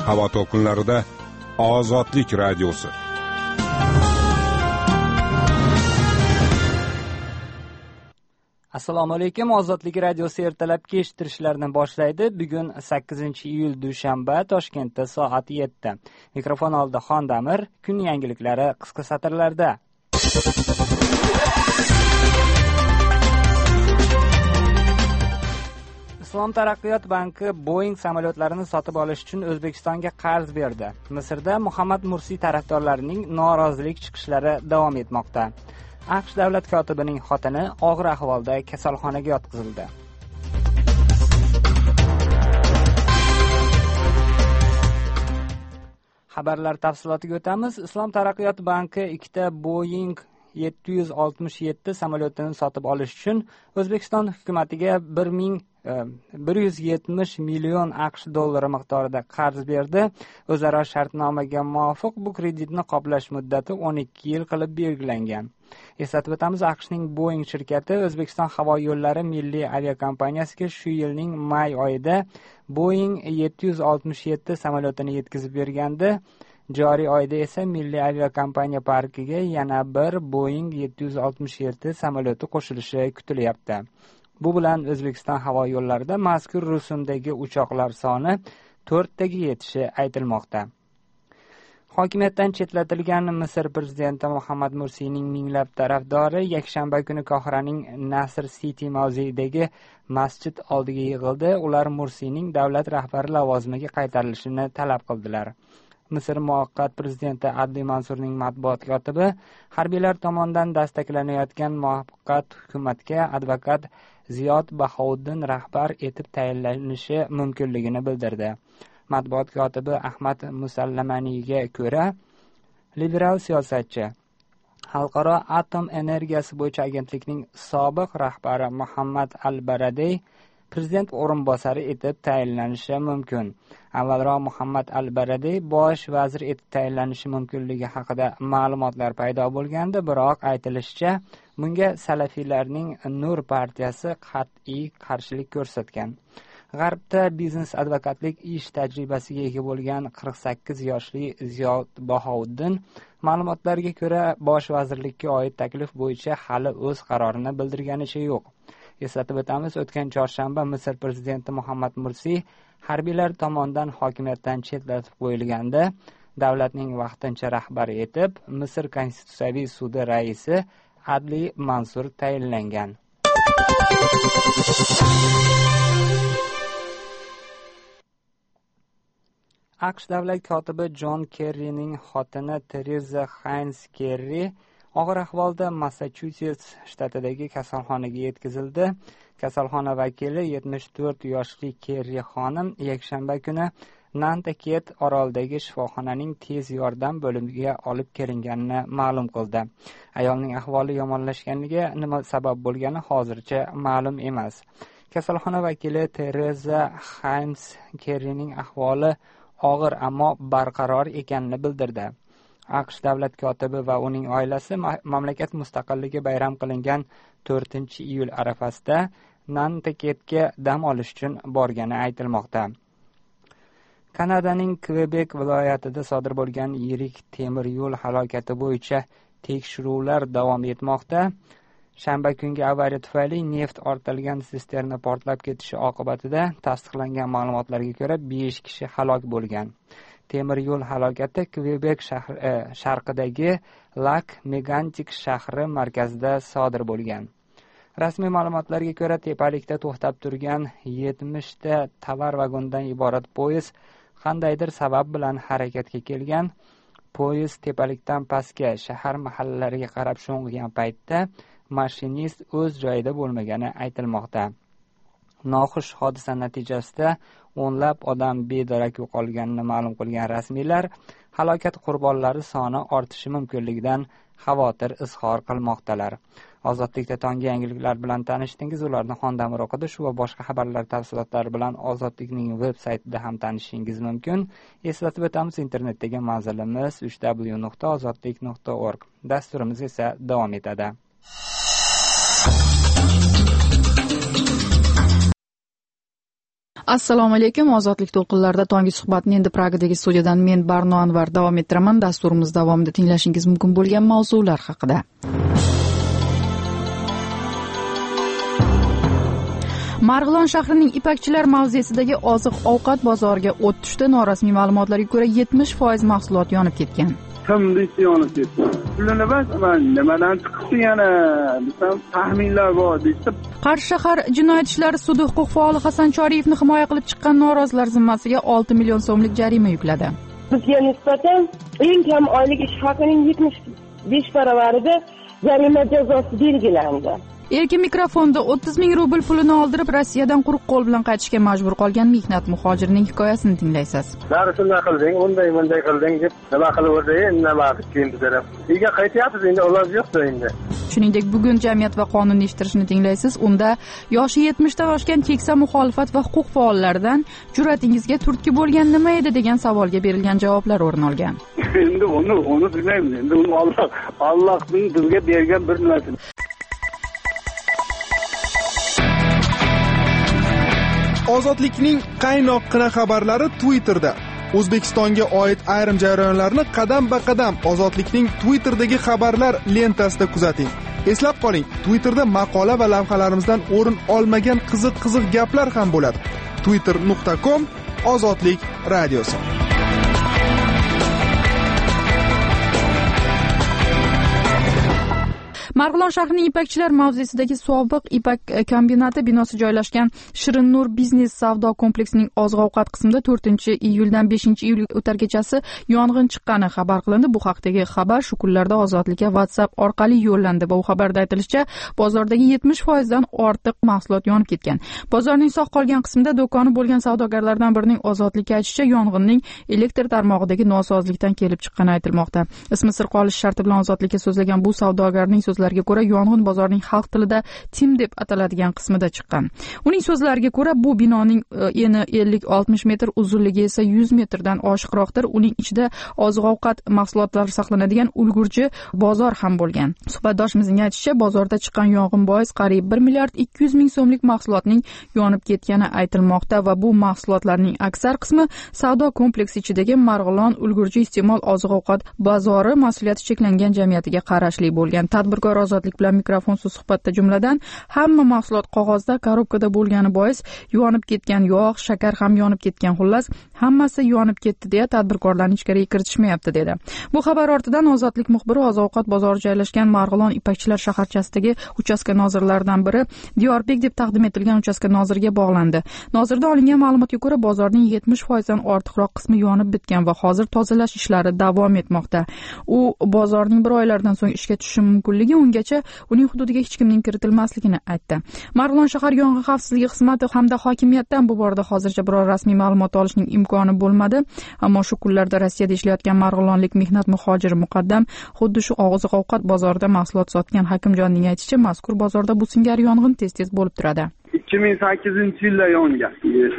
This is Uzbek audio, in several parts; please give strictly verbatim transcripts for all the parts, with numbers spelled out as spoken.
Havo to'lqinlarida Ozodlik radiosi. Assalomu alaykum. Ozodlik radiosi ertalabki eshittirishlarni boshlaydi. Bugun sakkizinchi iyul dushanba, Toshkentda soat yetti. Mikrofon oldida Xondamir. Kun yangiliklari qisqa satrlarda. Islom taraqqiyot banki Boeing samolyotlarini sotib olish uchun O'zbekistonga qarz berdi. Misrda Muhammad Mursi tarafdorlarining norozilik chiqishlari davom etmoqda. AQSh davlat kotibining xotini og'ir ahvolda kasalxonaga yotqizildi. Xabarlar tafsilotiga o'tamiz. Islom taraqqiyot banki ikkita Boeing yetti yuz oltmish yetti samolyotini sotib olish uchun O'zbekiston hukumatiga bir yuz yetmish million AQSh dollari miqdorida qarz berdi. O'zaro shartnomaga muvofiq bu kreditni qoplash muddati o'n ikki yil qilib belgilangan. Eslatib o'tamiz, AQShning Boeing shirkati O'zbekiston havo yo'llari milliy aviakompaniyasiga shu yilning may oyida Boeing yetti yuz oltmish yetti samolyotini yetkazib bergandi. Joriy oyda esa milliy aviakompaniya parkiga yana bir Boeing yetti yuz oltmish yetti samolyoti qo'shilishi kutilyapti. Bu bilan O'zbekiston havo yo'llarida mazkur rusumdagi uchoqlar soni to'rttaga yetishi aytilmoqda. Hokimiyatdan chetlatilgan Misr prezidenti Muhammad Mursiyning minglab tarafdori yakshanba kuni Qohiraning Nasr City mavzeidagi masjid oldiga yig'ildi. Ular Mursiyning davlat rahbari lavozimiga qaytarilishini talab qildilar. Misr muvaqqat prezidenti Adli Mansurning matbuot kotibi harbiylar tomonidan dastaklanayotgan muvaqqat hukumatga advokat Ziyod Bahouddin rahbar etib tayinlanishi mumkinligini bildirdi. Matbuot kotibi Ahmad Musallamaniyga ko'ra, liberal siyosatchi, Xalqaro atom energiyasi bo'yicha agentlikning sobiq rahbari Muhammad Al-Baradey prezident o'rinbosari etib tayinlanishi mumkin. Avvalroq Muhammad Al-Baradey bosh vazir etib tayinlanishi mumkinligi haqida ma'lumotlar paydo bo'lgandi, biroq aytilishicha, bunga salafiylarning Nur partiyasi qat'iy qarshilik ko'rsatgan. G'arbda biznes advokatlik ish tajribasiga ega bo'lgan qirq sakkiz yoshli Ziyod Bahouddin ma'lumotlarga ko'ra bosh vazirlikka oid taklif bo'yicha hali o'z qarorini bildirganicha yo'q. Eslatib o'tamiz, o'tgan chorshanba Misr prezidenti Muhammad Mursi harbiylar tomonidan hokimiyatdan chetlatib qo'yilganda, davlatning vaqtincha rahbari etib Misr Konstitutsiyaviy sudi raisi Adli Mansur tayinlangan. AQSh davlat kotibi Jon Kerrining xotini Tereza Haynes Kerri og'ir ahvolda Massachusets shtatidagi kasalxonaga yetkazildi. Kasalxona vakili yetmish to'rt yoshli Kerri xonim yakshanba kuni Nantaket orolidagi shifoxonaning tez yordam bo'limiga olib kelinganini ma'lum qildi. Ayolning ahvoli yomonlashganiga nima sabab bo'lgani hozircha ma'lum emas. Kasalxona vakili Tereza Haynes Kerrining ahvoli og'ir ammo barqaror ekanini bildirdi. AQSh davlat kotibi va uning oilasi mamlakat mustaqilligi bayram qilingan to'rtinchi iyul arafasida Nantaketga dam olish uchun borgani aytilmoqda. Kanadaning Kvebek viloyatida sodir bo'lgan yirik temir yo'l halokati bo'yicha tekshiruvlar davom etmoqda. Shanba kungi avariya tufayli neft ortilgan sisterna portlab ketishi oqibatida tasdiqlangan ma'lumotlarga ko'ra besh kishi halok bo'lgan. Temir yo'l halokati Kvebek shahri sharqidagi Lac Megantic shahri markazida sodir bo'lgan. Rasmiy ma'lumotlarga ko'ra, tepalikda to'xtab turgan yetmish ta tovar vagonidan iborat poyezd qandaydir sabab bilan harakatga kelgan. Poyezd tepalikdan pastga shahar mahallalariga qarab sho'ng'igan paytda mashinist o'z joyida bo'lmagani aytilmoqda. Noxush hodisa natijasida o'nlab odam bedarak yo'qolganini ma'lum qilgan rasmiylar halokat qurbonlari soni ortishi mumkinligidan xavotir izhor qilmoqdalar. Ozodlikda tongi yangiliklar bilan tanishdingiz. Ularni Xondamir o'qidi. Shu va boshqa xabarlar tafsilotlari bilan Ozodlikning veb-saytida ham tanishishingiz mumkin. Eslatib o'tamiz, internetdagi manzilimiz w w w nuqta ozodlik nuqta org. Dasturimiz esa davom etadi. Assalomu alaykum. Ozodlik to'lqinlarida tonggi suhbatni endi Pragadagi studiyadan men Barno Anvar davom ettiraman. Dasturimiz davomida tinglashingiz mumkin bo'lgan mavzular haqida. Marg'ilon shahrining Ipakchilar mavzesidagi oziq-ovqat bozoriga o't tushdi. Norasmiy ma'lumotlarga ko'ra yetmish foiz mahsulot yonib ketgan. Kimdisi yonib ketdi? Pulini bas, nimadan chiqibdi yana? Desam, taxminlar bor deydi. Qarshi shahar jinoyat ishlari sudi huquq faoli Hasan Choriyevni himoya qilib chiqqan norozilar zimmasiga olti million so'mlik jarima yukladi. Bizga nisbatan eng kam oylik ish haqining yetmish besh baravarida jarima jazosi belgilandi. Erkin mikrofonda o'ttiz ming rubl pulini oldirib Rossiyadan quruq qo'l bilan qaytishga majbur qolgan mehnat muhojirining hikoyasini tinglaysiz. Bari shunday qilding, unday bunday qilding deb nima qilib o'rding, nima qilib keyin bizlar. Uyga qaytyapmiz, endi iloji yo'q endi. Shuningdek, bugun jamiyat va qonunni eshittirishni tinglaysiz. Unda yoshi yetmishdan oshgan keksa muxolifat va huquq faollaridan jur'atingizga turtki bo'lgan nima edi degan savolga berilgan javoblar o'rin olgan. Endi uni uni bilmaymiz. Endi uni Alloh Allohning bizga bergan bir narsa. Ozodlikning qaynoqqina xabarlari Twitterda. O'zbekistonga oid ayrim jarayonlarni qadam-ba-qadam Ozodlikning Twitter'dagi xabarlar lentasida kuzating. Eslab qoling, Twitterda maqola va lavhalarimizdan o'rin olmagan qiziq-qiziq gaplar ham bo'ladi. twitter nuqta com Ozodlik radiosi. Marg'ilon shahrining Ipakchilar mavzesidagi sobiq Ipak kombinati binosi joylashgan Shirin Nur biznes savdo kompleksining oziq-ovqat qismida to'rtinchi iyuldan beshinchi iyul o'targachasi yong'in chiqqani xabar qilindi. Bu haqdagi xabar shu kunlarda Ozodlikka WhatsApp orqali yo'llandi va u xabarda aytilishicha, bozordagi yetmish foiz dan ortiq mahsulot yonib ketgan. Bozorning sog' qolgan qismida do'koni bo'lgan savdogarlardan birining Ozodlikka aytishicha, yong'inning elektr tarmog'idagi nosozlikdan kelib chiqqani aytilmoqda. Ismi sir qolish sharti bilan Ozodlikka so'zlagan bu savdogarning so'zlariga ko'ra yong'in bozorning xalq tilida tim deb ataladigan qismida chiqqan. Uning so'zlariga ko'ra bu binoning eni ellik oltmish metr, uzunligi esa yuz metrdan oshiqroqdir. Uning ichida oziq-ovqat mahsulotlari saqlanadigan ulgurji bozor ham bo'lgan. Suhbatdoshimizning aytishicha, bozorda chiqqan yong'in bois qariyb bir milliard ikki yuz ming so'mlik mahsulotning yonib ketgani aytilmoqda va bu mahsulotlarning aksar qismi savdo kompleksi ichidagi Marg'ilon ulgurji iste'mol oziq-ovqat bozori mas'uliyati cheklangan jamiyatiga qarashli bo'lgan. Tadbirkor Ozodlik bilan mikrofonsiz suhbatda jumladan hamma mahsulot qog'ozda, korobkada bo'lgani bois yonib ketgan, yog', shakar ham yonib ketgan. Xullas, hammasi yonib ketdi deya tadbirkorlarni ichkariga kiritishmayapti dedi. Bu xabar ortidan Ozodlik muxbiri oziq-ovqat bozori joylashgan Marg'ilon Ipakchilar shaharchasidagi uchastka nozirlaridan biri Diyorbek deb taqdim etilgan uchastka noziriga bog'landi. Nozirda olingan ma'lumotga ko'ra, bozorning yetmish foiz dan ortiqroq qismi yonib bitgan va hozir tozalash ishlari davom etmoqda. U bozorning bir oylardan so'ng ishga tushishi mumkinligi, ungacha uning hududiga hech kimning kiritilmasligini aytdi. Marg'ilon shahar yong'in xavfsizligi xizmati hamda hokimiyatdan bu borada hozircha biror rasmiy ma'lumot olishning imkoni bo'lmadi. Ammo shu kunlarda Rossiyada ishlayotgan marg'ilonlik mehnat muhojiri Muqaddam xuddi shu oziq-ovqat bozorida mahsulot sotgan Hakimjonning aytishicha, mazkur bozorda bu singari yong'in tez-tez bo'lib turadi. ikki ming sakkizinchi yilda yongan.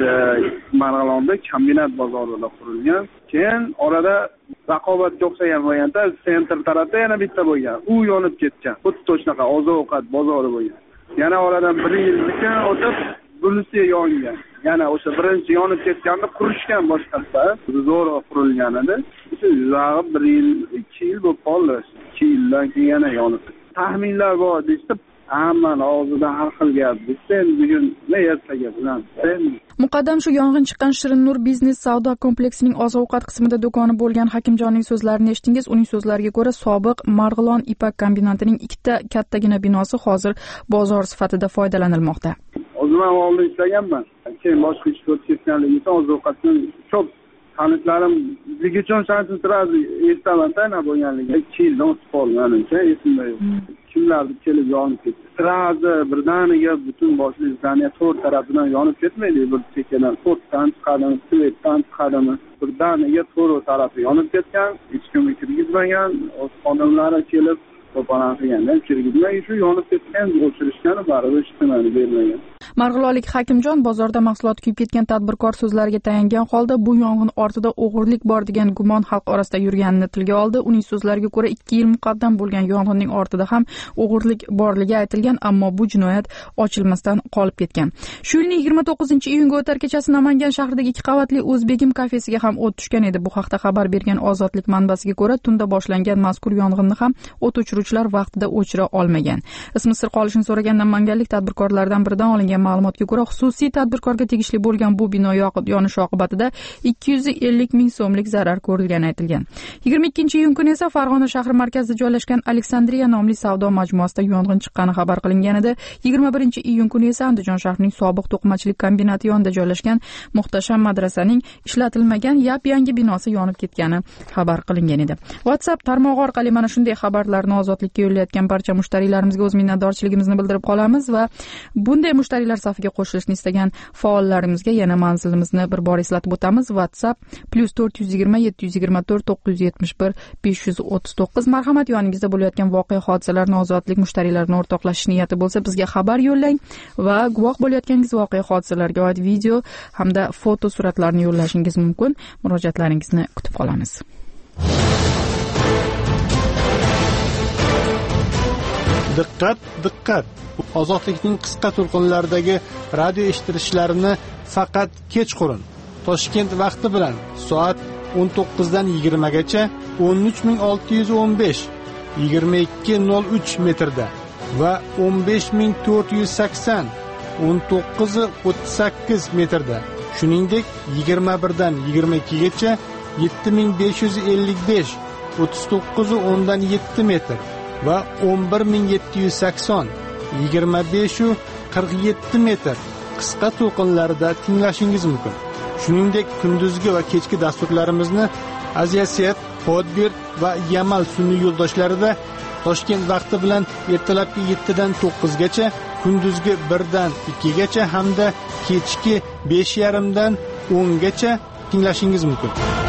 Marg'ilonda kombinat bozorida qurilgan. Keyin orada raqobatga o'xshagan variantda sentr tarafda yana bitta bo'lgan. U yonib ketgan. Xuddi shunaqa oziq-ovqat bozori bo'lgan. Yana oradan bir yildan o'tib bunisi yongan. Yana o'sha birinchi yonib ketganda qurishgan boshqasi. Zo'r qurilgan edi. O'sha yuzag'i bir yil, ikki yil bo'lib qoldi. ikki yildan keyin yana yonib. Taxminlar bor deydi. Hammani og'zida har xil gap. Sen bugun ne ertaga bilan sen Muqaddam shu yong'in chiqqan Shirin Nur biznes savdo kompleksining oziq-ovqat qismida do'koni bo'lgan Hakimjonning so'zlarini eshitdingiz. Uning so'zlariga ko'ra, sobiq Marg'ilon Ipak kombinatining ikkita kattagina binosi hozir bozor sifatida foydalanilmoqda. O'zim ham oldin ishlaganman. Keyin boshqa ishga o'tib ketganligim uchun oziq-ovqatning ko'p tanitlarim ligichon shansini turadi eshitaman-da nima bo'lganligini. ikki yildan o'tib qoldi menimcha, esimda yo'q. Kimlardir kelib yonib ketdi. Sirazi birdaniga butun boshli zdaniya to'rt tarafidan yonib ketmaydi. Bir chekkadan to'rtdan chiqadimi, svetdan chiqadimi, birdaniga to'rt tarafi yonib ketgan. Hech kim kirgizmagan. Xodimlar kelib to'polon qilganda kirgizmagan, shu yonib ketgan, o'chirishgan, baribir hech nimani bermagan. Marg'ilonlik Hakimjon bozorda mahsulot kuyib ketgan tadbirkor so'zlariga tayangan holda bu yong'in ortida o'g'irlik bor degan gumon xalq orasida yurganini tilga oldi. Uning so'zlariga ko'ra ikki yil muqaddam bo'lgan yong'inning ortida ham o'g'irlik borligi aytilgan, ammo bu jinoyat ochilmasdan qolib ketgan. Shu yilning yigirma to'qqizinchi iyunga o'tar kechasi Namangan shahridagi ikki qavatli O'zbegim kafesiga ham o't tushgan edi. Bu haqda xabar bergan Ozodlik manbasiga ko'ra, tunda boshlangan mazkur yong'inni ham o't o'chiruvchilar vaqtida o'chira olmagan. Ismi sir qolishini so'ragan namanganlik tadbirkorlardan biridan olingan ma'lumotga ko'ra, xususiy tadbirkorga tegishli bo'lgan bu bino yonishi oqibatida ikki yuz ellik ming so'mlik zarar ko'rilgani aytilgan. yigirma ikkinchi iyun kuni esa Farg'ona shahri markazida joylashgan Aleksandriya nomli savdo majmuasida yong'in chiqqani xabar qilingan edi. yigirma birinchi iyun kuni esa Andijon shahrining sobiq to'qimachilik kombinati yonida joylashgan Muhtasham madrasaning ishlatilmagan yap-yangi binosi yonib ketgani xabar qilingan edi. WhatsApp tarmog'i orqali mana shunday xabarlarni Ozodlikka yo'llayotgan barcha mushtariylarimizga o'z minnatdorchiligimizni bildirib qolamiz va bunday mushtariylar safiga qo'shilishni istagan faollarimizga yana manzilimizni bir bor eslatib o'tamiz. WhatsApp plus to'rt yuz yigirma yetti yuz yigirma to'rt to'qqiz yuz yetmish bir besh yuz o'ttiz to'qqiz. Marhamat, yoningizda bo'layotgan voqea hodisalarni Ozodlik mushtariylarini o'rtoqlashish niyati bo'lsa bizga xabar yo'llang va guvoh bo'layotganingiz voqea hodisalarga oid video hamda foto suratlarni yo'llashingiz mumkin. Murojaatlaringizni kutib qolamiz. Diqqat, diqqat. Ozodlikning qisqa to'lqinlaridagi radio eshitilishlarini faqat kechqurun Toshkent vaqti bilan soat o'n to'qqizdan yigirmagacha o'n uch ming olti yuz o'n besh yigirma ikki nol uch metrda va o'n besh ming to'rt yuz sakson o'n to'qqiz o'ttiz sakkiz metrda, shuningdek yigirma birdan yigirma ikkigacha yetti ming besh yuz ellik besh o'ttiz to'qqiz o'ndan yetti metr va o'n bir ming yetti yuz sakson yigirma besh qirq yetti metr qisqa to'lqinlarida tinglashingiz mumkin. Shuningdek, kunduzgi va kechki dasturlarimizni Aziyaset, Podbir va Yamal sun'iy yo'ldoshlarida Toshkent vaqti bilan ertalabki yettidan to'qqizgacha, kunduzgi birdan ikkigacha hamda kechki besh yarim dan o'ngacha tinglashingiz mumkin.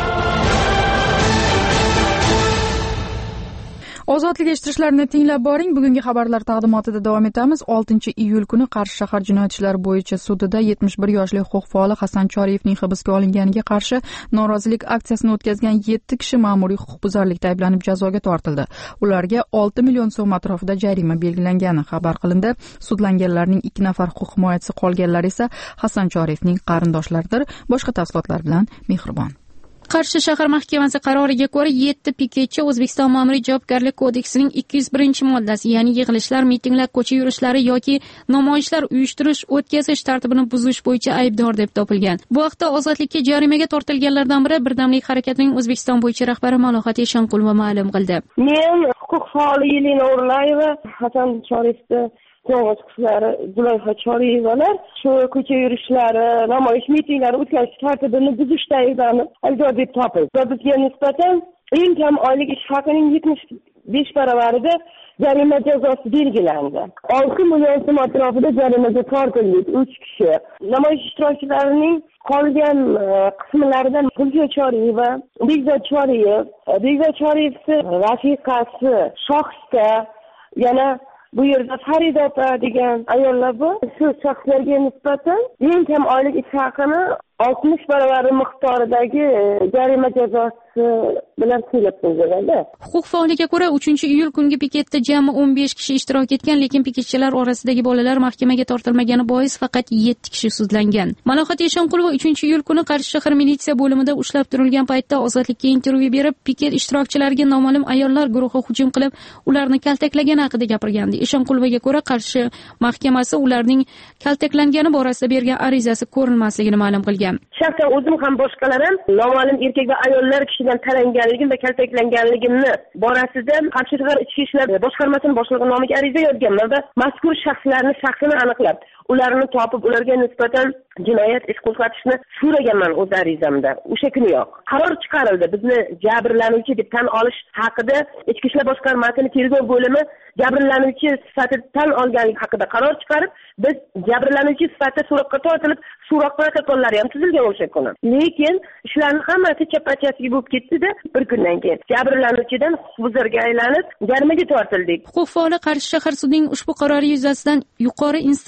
Ozodlik eshittirishlarni tinglab boring. Bugungi xabarlar taqdimotida davom etamiz. oltinchi iyul kuni Qarshi shahar jinoyat ishlari bo'yicha sudida yetmish bir yoshli huquq faoli Hasan Choriyevning hibsga olinganiga qarshi norozilik aksiyasini o'tkazgan yetti kishi ma'muriy huquqbuzarlikda ayblanib jazoga tortildi. Ularga olti million so'm atrofida jarima belgilangani xabar qilindi. Sudlanganlarning ikki nafar huquq himoyachisi, qolganlar esa Hasan Choriyevning qarindoshlaridir. Boshqa tafsilotlar bilan Mehribon. Qarshi shahar mahkamasi qaroriga ko'ra yetti piketchi O'zbekiston Ma'muriy javobgarlik kodeksining ikki yuz birinchi moddasi, ya'ni yig'ilishlar, mitinglar, ko'cha yurishlari yoki namoyishlar uyushtirish, o'tkazish tartibini buzish bo'yicha aybdor deb topilgan. Bu haqda Ozodlikka jarimaga tortilganlardan biri Birdamlik harakatining O'zbekiston bo'yicha rahbari Malohat Eshonqulova ma'lum qildi. Men huquq faoli Yelena O'rlayeva, Hasan Choriyevni to'ng'ich qizlari Zulayha Choriyevalar shu ko'cha yurishlari, namoyish, mitinglar o'tkazish tartibini buzishda ayblanib aybdor deb topildi. Va bizga nisbatan eng kam oylik ish haqining yetmish besh baravarida jarima jazosi belgilandi. olti million so'm atrofida jarimaga tortildik uch kishi. Namoyish ishtirokchilarining qolgan qismlaridan Gulzor Choriyeva, Bekzod Choriyev, Bekzod Choriyevning rafiqasi Shohista, yana bu yerda Farida opa degan ayollar bor. Shu shaxslarga nisbatan eng kam oylik ish haqini oltmish baravari miqdoridagi jarima jazosi bilan to'lab qo'yilganda. Huquq faoliga ko'ra uchinchi iyul kungi piketda jami o'n besh kishi ishtirok etgan, lekin piketchilar orasidagi bolalar mahkamaga tortilmagani bois faqat yetti kishi sudlangan. Malohat Eshonqulova uchinchi iyul kuni Qarshi shahar militsiya bo'limida ushlab turilgan paytda Ozodlikka intervyu berib, piket ishtirokchilariga noma'lum ayollar guruhi hujum qilib, ularni kaltaklagani haqida gapirgandi. Eshonqulovaga ko'ra Qarshi mahkamasi ularning kaltaklangani borasida bergan arizasi ko'rilmasligini ma'lum qilgan. Shaxsan o'zim ham boshqalar ham noma'lum erkak va ayollar kishidan talanganligim va kaltaklanganligimni borasida Qarshi shahar ichki ishlar boshqarmasining boshlig'i nomiga ariza yozganman va mazkur shaxslarning shaxsini aniqlab, ularni topib, ularga nisbatan jinoyat ish qo'zg'atishni so'raganman o'z arizamda. O'sha kuniyoq qaror chiqarildi. Bizni jabrlanuvchi deb tan olish haqida ichki ishlar boshqarmasining tergov bo'limi jabrlanuvchi sifatida tan olganlik haqida qaror chiqarib, biz jabrlanuvchi sifatida so'roqqa tortilib, so'roq protokollari ham tuzilgan o'sha kuni. Lekin ishlarning hammasi chapachasiga bo'lib ketdi-da, bir kundan keyin jabrlanuvchidan huquqbuzarga aylanib, jarimaga tortildik. Huquq faoli Qarshi shahar sudining ushbu qarori yuzasidan yuqori instansiyalarga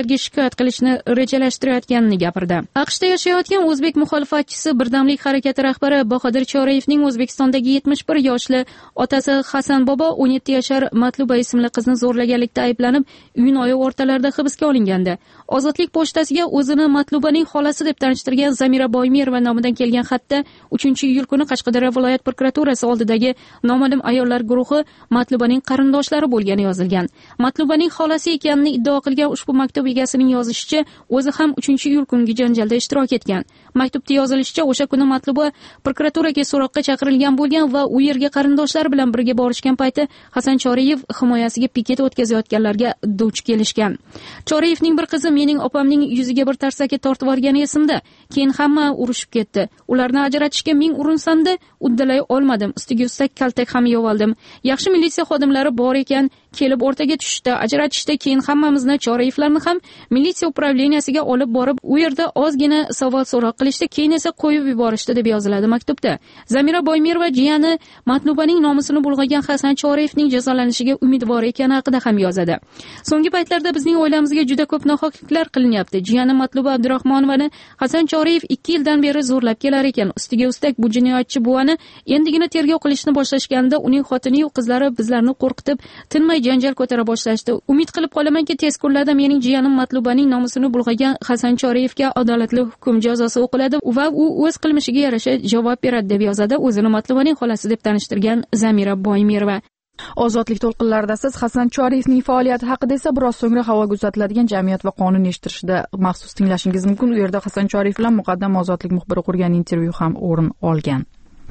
sudlarga shikoyat qilishni rejalashtirayotganini gapirdi. aqshda yashayotgan o'zbek muxolifatchisi Birdamlik harakati rahbari Bahodir Choriyevning O'zbekistondagi yetmish bir yoshli otasi Hasan bobo o'n yetti yashar Matluba ismli qizni zo'rlaganlikda ayblanib, Uynoyi o'rtalarida hibsga olingandi. Ozodlik pochtasiga o'zini Matlubaning xolasi deb tanishtirgan Zamira Boymirova nomidan kelgan xatda uchinchi iyul kuni Qashqadaryo viloyat prokuraturasi oldidagi noma'lum ayollar guruhi Matlubaning qarindoshlari bo'lgani yozilgan. Matlubaning xolasi ekanini iddao qilgan ushbu maktub egasining yozishicha, o'zi ham uchinchi iyul kungi janjalda ishtirok etgan. Maktubda yozilishicha, o'sha kuni Matluba prokuraturaga so'roqqa chaqirilgan bo'lgan va u yerga qarindoshlari bilan birga borishgan payti Hasan Choriyev himoyasiga piket o'tkazayotganlarga duch kelishgan. Choriyevning bir qizi mening opamning yuziga bir tarsaki tortib yuborgani esimda. Keyin hamma urushib ketdi. Ularni ajratishga ming urinsam-da, uddalay olmadim. Ustiga ustak kaltak ham yeb oldim. Yaxshi militsiya xodimlari bor ekan, kelib o'rtaga tushdi, ajratishdi. Keyin hammamizni Choriyevlarni ham militsiya upravleniyasiga olib borib, u yerda ozgina savol so'roq qilishdi, keyin esa qo'yib yuborishdi deb yoziladi maktubda. Zamira Boymirova jiyani Matlubaning nomusini bulg'agan Hasan Choriyevning jazolanishiga umidvor ekani haqida ham yozadi. So'nggi paytlarda bizning oilamizga juda ko'p nohaqliklar qilinyapti. Jiyani Matluba Abdurahmonovani Hasan Choriyev ikki yildan beri zo'rlab kelar ekan. Ustiga ustak bu jinoyatchi buvani endigina tergov qilishni boshlashganda uning xotini va qizlari bizlarni qo'rqitib, tinmay janjal ko'tara boshlashdi. Umid qilib qolamanki, tez kunlarda mening jiyanim Matlubaning nomusini bulg'agan Hasan Choriyevga adolatli hukm jazosi o'qiladi va u o'z qilmishiga yarasha javob beradi deb yozadi o'zini Matlubaning xolasi deb tanishtirgan Zamira Boymirova. Ozodlik to'lqinlarida siz Hasan Choriyevning faoliyati haqida esa biroz so'ngra havoga uzatiladigan jamiyat va qonun eshittirishida maxsus tinglashingiz mumkin. U yerda Hasan Choriyev bilan muqaddam ozodlik muxbiri qurgan intervyu ham o'rin olgan.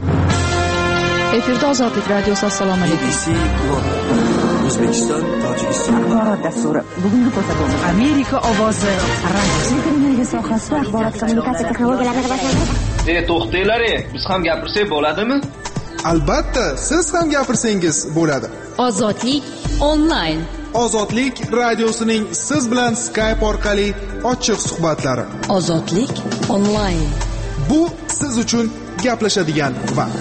Efirda Ozodlik radiosi. Assalomu alaykum. O'zbekiston, Tojikiston axborot dasturi. Bugungi ko'rsatuv Amerika ovozi radio sohasida axborot kommunikatsiya texnologiyalarini rivojlantirish. E, to'xtanglar, biz ham gapirsak bo'ladimi? Albatta, siz ham gapirsangiz bo'ladi. Ozodlik onlayn. Ozodlik radiosining siz bilan Skype orqali ochiq suhbatlari. Ozodlik onlayn. Bu siz uchun gaplashadigan vaqt.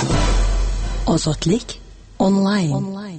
Ozodlik onlayn.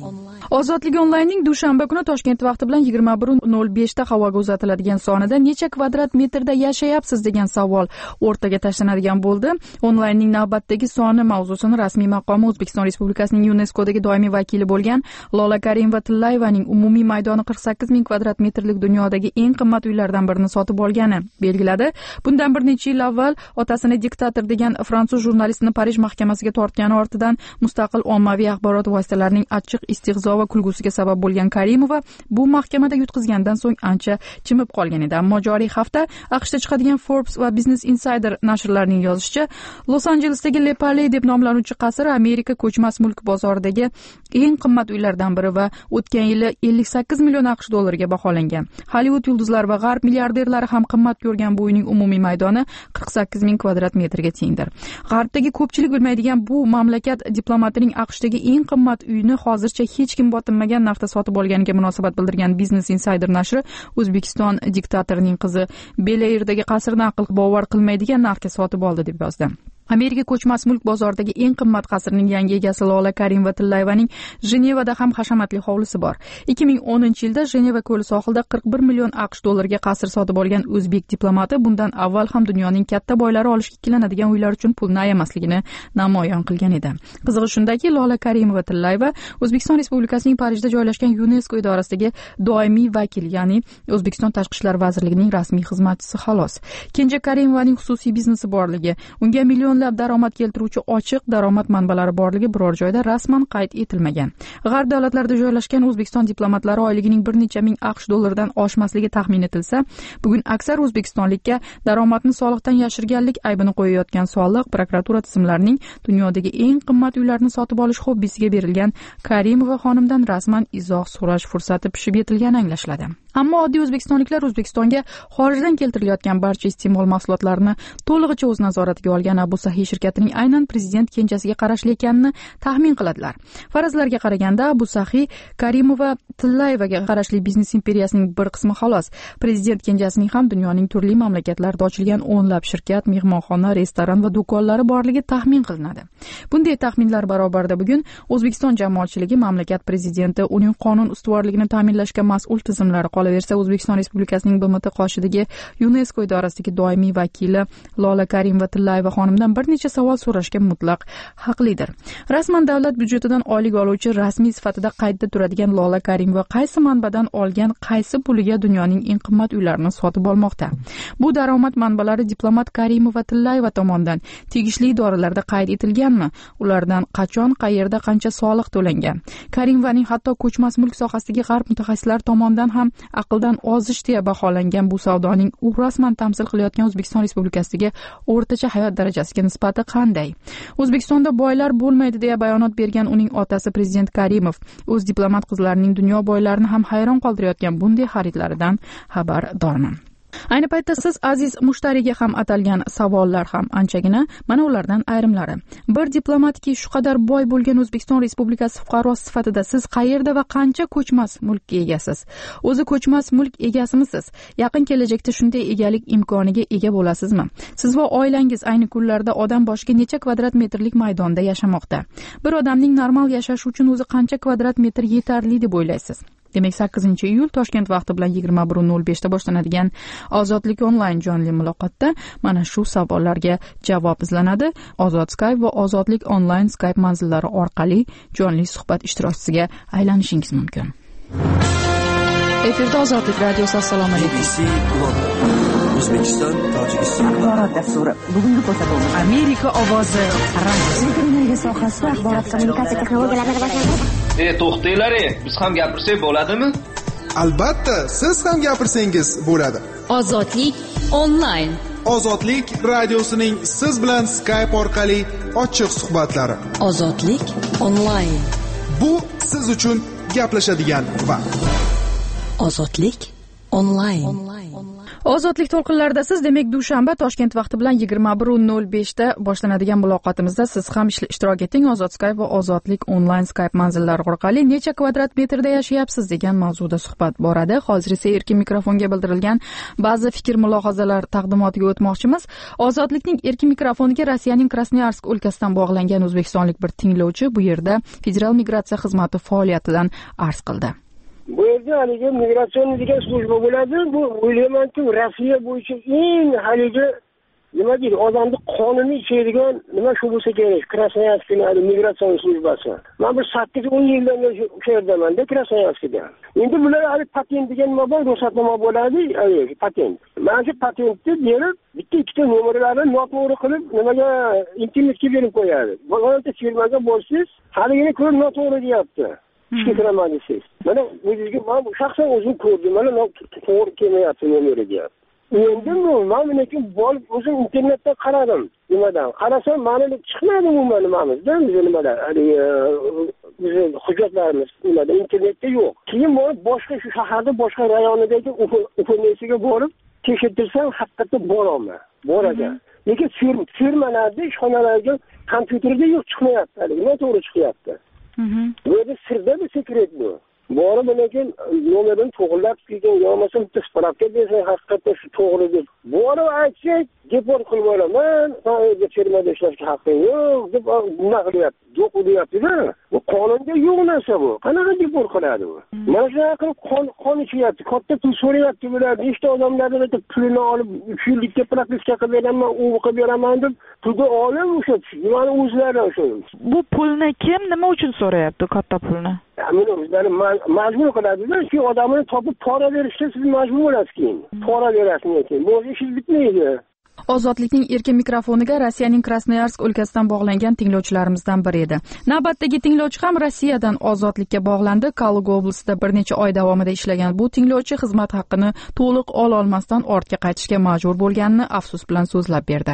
Ozodlik onlaynning dushanba kuni Toshkent vaqti bilan yigirma bir nol besh da havoga uzatiladigan sonida necha kvadrat metrda yashayapsiz degan savol o'rtaga tashlanadigan bo'ldi. Onlaynning navbatdagi soni mavzusini rasmiy maqomi O'zbekiston Respublikasining YuNESKOdagi doimiy vakili bo'lgan Lola Karimova-Tillayevaning umumiy maydoni qirq sakkiz ming kvadrat metrlik dunyodagi eng qimmat uylardan birini sotib olgani belgiladi. Bundan bir necha yil avval otasini diktator degan fransuz jurnalistini Parij mahkamasiga tortgani ortidan mustaqil ommaviy axborot vositalarining achchiq istehzo va kulgusiga sabab bo'lgan Karimova bu mahkamada yutqizgandan so'ng ancha chimib qolgan edi. Ammo joriy hafta AQShda chiqadigan Forbes va Business Insider nashrlarining yozishicha, Los Anjelesdagi Le Palais deb nomlanuvchi qasr Amerika ko'chmas mulk bozoridagi eng qimmat uylardan biri va o'tgan yili ellik sakkiz million AQSh dollariga baholangan. Hollywood yulduzlari va g'arb milliarderlari ham qimmat ko'rgan bu uyning umumiy maydoni qirq sakkiz ming kvadrat metrga tengdir. G'arbdagi ko'pchilik bilmaydigan bu mamlakat diplomatining AQShdagi eng qimmat uyni hozircha hech kim botinmagan narxda sotib olganiga munosabat bildirgan Business Insider nashri O'zbekiston diktatorining qizi Bel-Airdagi qasrni aql bovar qilmaydigan narxga sotib oldi deb yozdi. Amerika ko'chmas mulk bozoridagi eng qimmat qasrning yangi egasi Lola Karimova-Tillayevaning Jenevada ham hashamatli hovlisi bor. ikki ming o'ninchi yilda Jeneva ko'li sohilida qirq bir million AQSh dollariga qasr sotib olgan o'zbek diplomati bundan avval ham dunyoning katta boylari olishga ikkilanadigan uylar uchun pulni ayamasligini namoyon qilgan edi. Qizig'i shundaki, Lola Karimova-Tillayeva O'zbekiston Respublikasining Parijda joylashgan YuNESKO idorasidagi doimiy vakil, ya'ni O'zbekiston Tashqi ishlar vazirligining rasmiy xizmatchisi xolos. Kenja Karimovaning xususiy biznesi borligi, unga million daromad keltiruvchi ochiq daromad manbalari borligi biror joyda rasman qayd etilmagan. G'arb davlatlarida joylashgan O'zbekiston diplomatlari oyligining bir necha ming AQSh dollaridan oshmasligi taxmin etilsa, bugun aksar o'zbekistonlikka daromadni soliqdan yashirganlik aybini qo'yayotgan soliq prokuratura tizimlarining dunyodagi eng qimmat uylarni sotib olish hobbisiga berilgan Karimova xonimdan rasman izoh so'rash fursati pishib yetilgani anglashiladi. Ammo oddiy o'zbekistonliklar O'zbekistonga xorijdan keltirilayotgan barcha iste'mol mahsulotlarini to'lig'icha o'z nazoratiga olgan Abu Sahi shirkatining aynan prezident kenjasiga qarashli ekanini taxmin qiladilar. Farazlarga qaraganda Abu Sahi Karimova Tillayevaga qarashli biznes imperiyasining bir qismi xolos. Prezident kenjasining ham dunyoning turli mamlakatlarida ochilgan o'nlab shirkat, mehmonxona, restoran va do'konlari borligi taxmin qilinadi. Bunday taxminlar barobarida bugun O'zbekiston jamoatchiligi mamlakat prezidenti uning qonun ustuvorligini ta'minlashga mas'ul tizimlari qolaversa, O'zbekiston Respublikasining B M T qoshidagi UNESCO idorasidagi doimiy vakili Lola Karimova-Tillayeva xonimdan bir necha savol so'rashga mutlaq haqlidir. Rasman davlat byudjetidan oylik oluvchi rasmiy sifatida qaydda turadigan Lola Karimova qaysi manbadan olgan, qaysi puliga dunyoning eng qimmat uylarini sotib olmoqda? Bu daromad manbalari diplomat Karimova-Tillayeva tomonidan tegishli idoralarda qayd etilganmi? Ulardan qachon, qayerda, qancha soliq to'langan? Karimovaning hatto ko'chmas mulk sohasidagi g'arb mutaxassislari tomonidan ham aqldan ozish deya baholangan bu savdoning u rasman tamsil qilayotgan O'zbekiston Respublikasidagi o'rtacha hayot darajasiga nisbati qanday? O'zbekistonda boylar bo'lmaydi deya bayonot bergan uning otasi prezident Karimov o'z diplomat qizlarining dunyo boylarini ham hayron qoldirayotgan bunday xaridlaridan xabardorman. Ayni paytda siz aziz mushtariga ham atalgan savollar ham anchagina, mana ulardan ayrimlari. Bir diplomatki shu qadar boy bo'lgan O'zbekiston Respublikasi fuqarosi sifatida siz qayerda va qancha ko'chmas mulkka egasiz? O'zi ko'chmas mulk egasimisiz? Yaqin kelajakda shunday egalik imkoniga ega bo'lasizmi? Siz va oilangiz ayni kunlarda odam boshiga necha kvadrat metrlik maydonda yashamoqda? Bir odamning normal yashashi uchun o'zi qancha kvadrat metr yetarli deb o'ylaysiz? Demak, sakkizinchi iyul Toshkent vaqti bilan yigirma bir nol besh da boshlanadigan Ozodlik onlayn jonli muloqotda mana shu savollarga javob izlanadi. Ozod Skype va Ozodlik onlayn Skype manzillari orqali jonli suhbat ishtirokchisiga aylanishingiz mumkin. Efirda Ozodlik radiosi. Assalomu alaykum. O'zbekiston, Tojikiston axborot dasturi. Bugungi ko'rsatuvimiz Amerika ovozi radiosi. Televiziya sohasida axborot kommunikatsiya texnologiyalarini rivojlantirish. E, to'xtanglar, biz ham gapirsak bo'ladimi? Albatta, siz ham gapirsangiz bo'ladi. Ozodlik onlayn. Ozodlik radiosining siz bilan Skype orqali ochiq suhbatlari. Ozodlik onlayn. Bu siz uchun gaplashadigan vaqt. Ozodlik onlayn. Ozodlik to'lqinlarida siz, demak, dushanba Toshkent vaqti bilan yigirma bir nol besh da boshlanadigan muloqotimizda siz ham ishtirok eting. Ozod Skype va Ozodlik onlayn Skype manzillari orqali necha kvadrat metrda yashayapsiz degan mavzuda suhbat boradi. Hozir esa erkin mikrofonga bildirilgan ba'zi fikr mulohazalar taqdimotiga o'tmoqchimiz. Ozodlikning erkin mikrofoniga Rossiyaning Krasnoyarsk o'lkasidan bog'langan o'zbekistonlik bir tinglovchi bu yerda Federal migratsiya xizmati faoliyatidan arz qildi. Bu yerda haligi migratsion degan slujba bo'ladi. Bu o'ylaymanki, Rossiya bo'yicha eng haligi nima deydi, odamni qonuniy ichadigan nima shu bo'lsa kerak. Krasnoyarskning migratsion slujbasi. Men bir sakkiz o'n yildan beri o'sha yerdaman-da, Krasnoyarskda. Endi bular hali patent degan nima bor, ruxsatnoma bo'ladi, patent. Mana shu patentni berib, bitta ikkita nomerlarni noto'g'ri qilib, nimaga internetga berib qo'yadi. Bironta firmaga bo'lsangiz, haligini ko'rib noto'g'ri deyapti. Ishga kiramadingiz. Mana o'zingizga men shaxsan o'zim ko'rdim. Mana to'g'ri kelmayapti nomeri deyapti. Endi men meniki bo'lib o'zim internetda qaradim. Nimadan? Qarasam, ma'lum chiqmadi umuman nimamizda, biz nimalar, hali bizim hujjatlarimiz nimada internetda yo'q. Keyin borib boshqa shu shaharda boshqa rayonidagi ufunesiga borib tekshirtirsam, haqiqatda bor olma. Bor ekan. Lekin firmalarda, ishxonalarga kompyuterda yo'q chiqmayapti. Nima to'g'ri chiqyapti? Bu yerda sirda bir sekret bu. Borib lekin nomerini to'g'rilab kelgan, yo'qmasa bitta spravka bersa, haqiqatda shu to'g'ri deb. Borib aytsak, deport qilib olaman, qayerda firmada ishlashga haqqing yo'q deb nima qilyapti? Yo'q deyapti-da. Bu qonunda yo'q narsa bu. Qanaqa deport qiladi bu? Mana shunaqa qilib qon qon ichyapti. Katta pul so'rayapti bular. Nechta odamlardan aytib pulini olib, uch yillikka propiska qilib beraman, u qilib beraman deb pulni olib o'sha nimani o'zlari o'sha. Bu pulni kim nima uchun so'rayapti, katta pulni? Ammo o'zlari majbur qiladi-da, shu odamni topib pora berishga siz majbur bo'lasiz keyin. Pora berasiz keyin. Bu ish bitmaydi. Ozodlikning erkin mikrofoniga Rossiyaning Krasnoyarsk o'lkasidan bog'langan tinglovchilarimizdan biri edi. Navbatdagi tinglovchi ham Rossiyadan Ozodlikka bog'landi. Kaluga oblastida bir necha oy davomida ishlagan bu tinglovchi xizmat haqqini to'liq ola olmasdan ortga qaytishga majbur bo'lganini afsus bilan so'zlab berdi.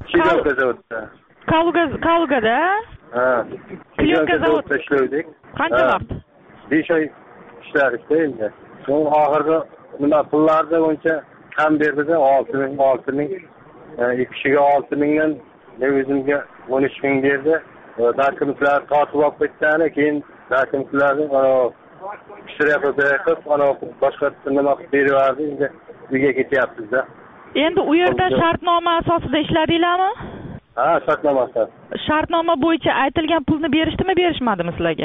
Kaluga Kalugada? Ha. Klyotka zavodda ishlardik. Qancha vaqt? besh oy ishladik endi. So'ng oxirgi nima pullarni bo'yicha kam berdi-da, olti ming, olti ming, ikki kishiga olti mingdan o'zimga o'n uch ming berdi. Dokumentlar tortib olib ketgani, keyin dokumentlarni ishtirok qilib, ana boshqa nima qilib berardi, endi uyga ketyapmiz-da. Endi u yerda shartnoma asosida ishladinglarmi? Ha, shartnoma asosida. Shartnoma bo'yicha aytilgan pulni berishdimi, berishmadimi sizlarga?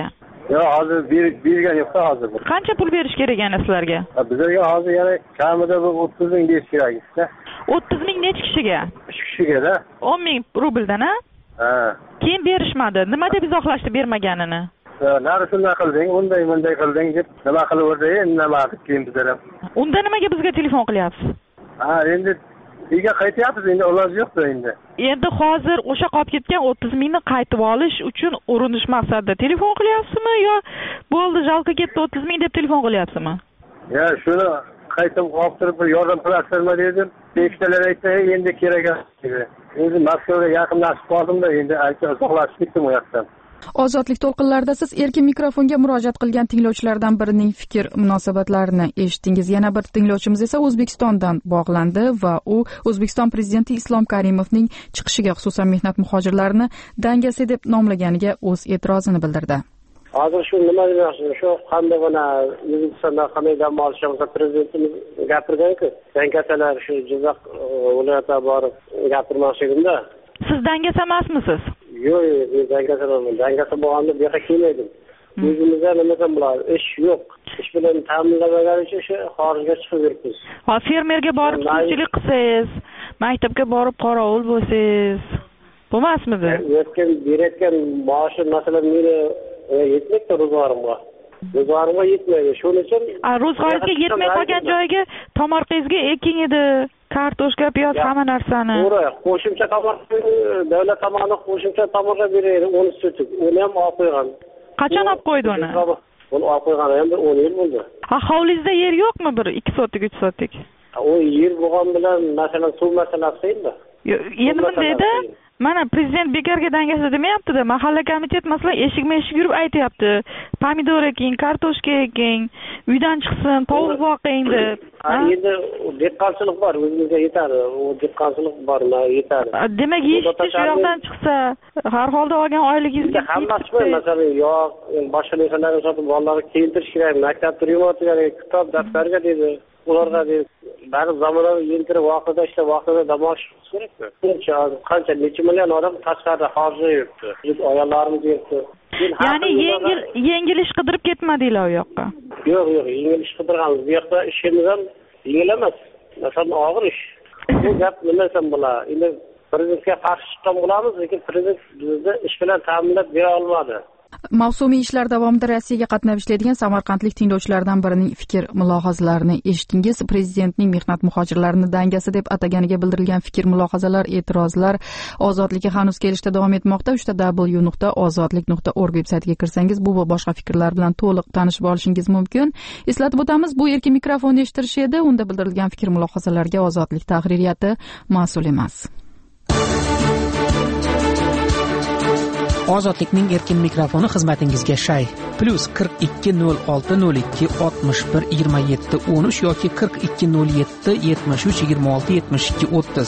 Yo'q, hozir bergan yo'q-da hozir. Qancha pul berish kerak yana sizlarga? Bizlarga hozir yana kamida bir o'ttiz ming berish kerak-da. o'ttiz ming necha kishiga? uch kishiga-da. o'n ming rubldan, ha? Ha. Keyin berishmadi. Nima deb izohlashdi bermaganini? Nari shunday qilding, unday bunday qilding deb nima qilaverdi, nima deb keyin bizlar ham. Unda nimaga bizga telefon qilyapsiz? Ha, endi uyga qaytyapmiz, endi iloji yo'q-da endi. Endi hozir o'sha qolib ketgan o'ttiz mingni qaytib olish uchun urinish maqsadida telefon qilyapsizmi yo bo'ldi, jalqa ketdi o'ttiz ming deb telefon qilyapsizmi? Ya, shuni qaytib olib turib bir yordam qilasizmi dedim. Bektalar aytdi, endi kerak emas. Endi Moskvaga yaqinlashib qoldim-da, endi ancha uzoqlashib ketdim u yoqdan. Ozodlik to'lqinlarida siz erkin mikrofonga murojaat qilgan tinglovchilardan birining fikr munosabatlarini eshitdingiz. Yana bir tinglovchimiz esa O'zbekistondan bog'landi va u O'zbekiston prezidenti Islom Karimovning chiqishiga, xususan mehnat muhojirlarini dangasi deb nomlaganiga o'z e'tirozini bildirdi. Hozir shu nima demoqchiman, shu qanday mana O'zbekistonda qanday dam olishimizni prezidentimiz gapirgan-ku. Dangasalar shu Jizzax viloyatiga borib gapirmoqchi edimda. Siz dangasa emasmisiz? Yo'q, yo'q, dangasa emasman. Dangasa bo'lganda bu yoqqa kelmaydim. O'zimizda nima ham bo'ladi? Ish yo'q. Ish bilan ta'minlamagan uchun shu xorijga chiqib yuribmiz. Ha, fermerga borib suvchilik qilsangiz, maktabga borib qorovul bo'lsangiz, bo'lmasmidi? Yetgan, berayotgan maoshi masalan meni yetmaydi ro'zg'orimga. Ro'zg'orimga yetmaydi. Shuning uchun ro'zg'orga yetmay qolgan joyga tomorqangizga eking edi. Kartoshka, piyoz, hamma narsani. To'g'ri, qo'shimcha tomorqa davlat tomonidan qo'shimcha tomorqa beradi, uni sutib, uni ham olib qo'ygan. Qachon olib qo'ydi uni? Uni olib qo'ygan ham bir o'n yil bo'ldi. Ha, hovlingizda yer yo'qmi bir ikki sotik, uch sotik? O yer bo'lgan bilan masalan suv masalasi edi. Endi bundayda mana prezident bekarga dangasa demayapti-da, mahalla komitet masalan eshikma-eshik yurib aytayapti. Pomidor eking, kartoshka eking, uydan chiqsin, tovuq boqing deb. Endi dehqonchilik bor, o'zimizga yetadi. U dehqonchilik bor, yetadi. Demak, yeyishga shu yoqdan chiqsa, har holda olgan oyligingizga hammasi bor, masalan, yo'q, boshqa narsalarni sotib bolalarga keltirish kerak, maktabda remont kerak, kitob, daftarga dedi. Ularga dedi, bari zamonaviy yentira vaqtida ishlab vaqtida dam olish kerak-ku. Buncha qancha necha million odam tashqarida xorijda yuribdi. Biz ayollarimiz yuribdi. Ya'ni yengil yengil ish qidirib ketmadinglar u yoqqa. Yo'q, yo'q, yengil ish qidirganmiz. Bu yoqda ishimiz ham yengil emas. Masalan, og'ir ish. Bu gap nima desam bo'ladi? Endi prezidentga qarshi chiqqan bo'lamiz, lekin prezident bizni ish bilan ta'minlab bera olmadi. Mavsumiy ishlar davomida Rossiyaga qatnab ishlaydigan samarqandlik tinglovchilardan birining fikr mulohazalarini eshitdingiz. Prezidentning mehnat muhojirlarini dangasi deb ataganiga bildirilgan fikr mulohazalar, e'tirozlar Ozodlikka hanuz kelishda davom etmoqda. uchta w nuqta ozodlik nuqta org veb-saytiga kirsangiz bu va boshqa fikrlar bilan to'liq tanishib olishingiz mumkin. Eslatib o'tamiz, bu erkin mikrofon eshittirish edi. Unda bildirilgan fikr mulohazalarga Ozodlik tahririyati mas'ul emas. Ozodlikning erkin mikrofoni xizmatingizga shay. Plus qirq ikki nol olti nol ikki oltmish bir yigirma yetti o'n uch yoki qirq ikki nol yetti yetmish uch yigirma olti yetmish ikki o'ttiz.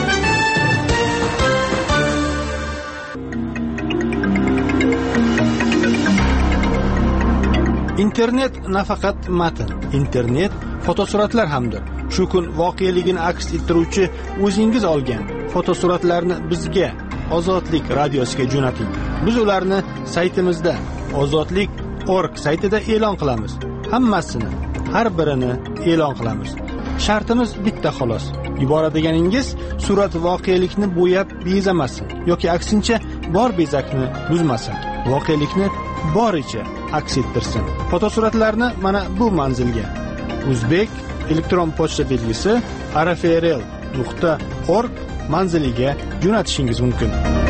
Internet nafaqat matn, internet fotosuratlar hamdir. Shu kun voqeligini aks ettiruvchi o'zingiz olgan fotosuratlarni bizga Ozodlik radiosiga jo'nating. Biz ularni saytimizda ozodlik nuqta org saytida e'lon qilamiz. Hammasini, har birini e'lon qilamiz. Shartimiz bitta xolos. Yuboradiganingiz surat voqelikni bo'yab bezamasin yoki aksincha bor bezakni buzmasin. Voqelikni boricha aks ettirsin. Fotosuratlarni mana bu manzilga O'zbek elektron pochta belgisi arafrl nuqta org manziliga jo'natishingiz mumkin.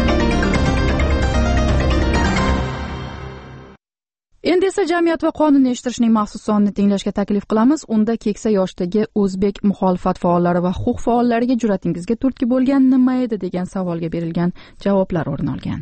Endi esa jamiyat va qonunni eshittirishning maxsus sonini tinglashga taklif qilamiz. Unda keksa yoshdagi o'zbek muxolifat faollari va huquq faollariga jur'atingizga turtki bo'lgan nima edi degan savolga berilgan javoblar o'rin olgan.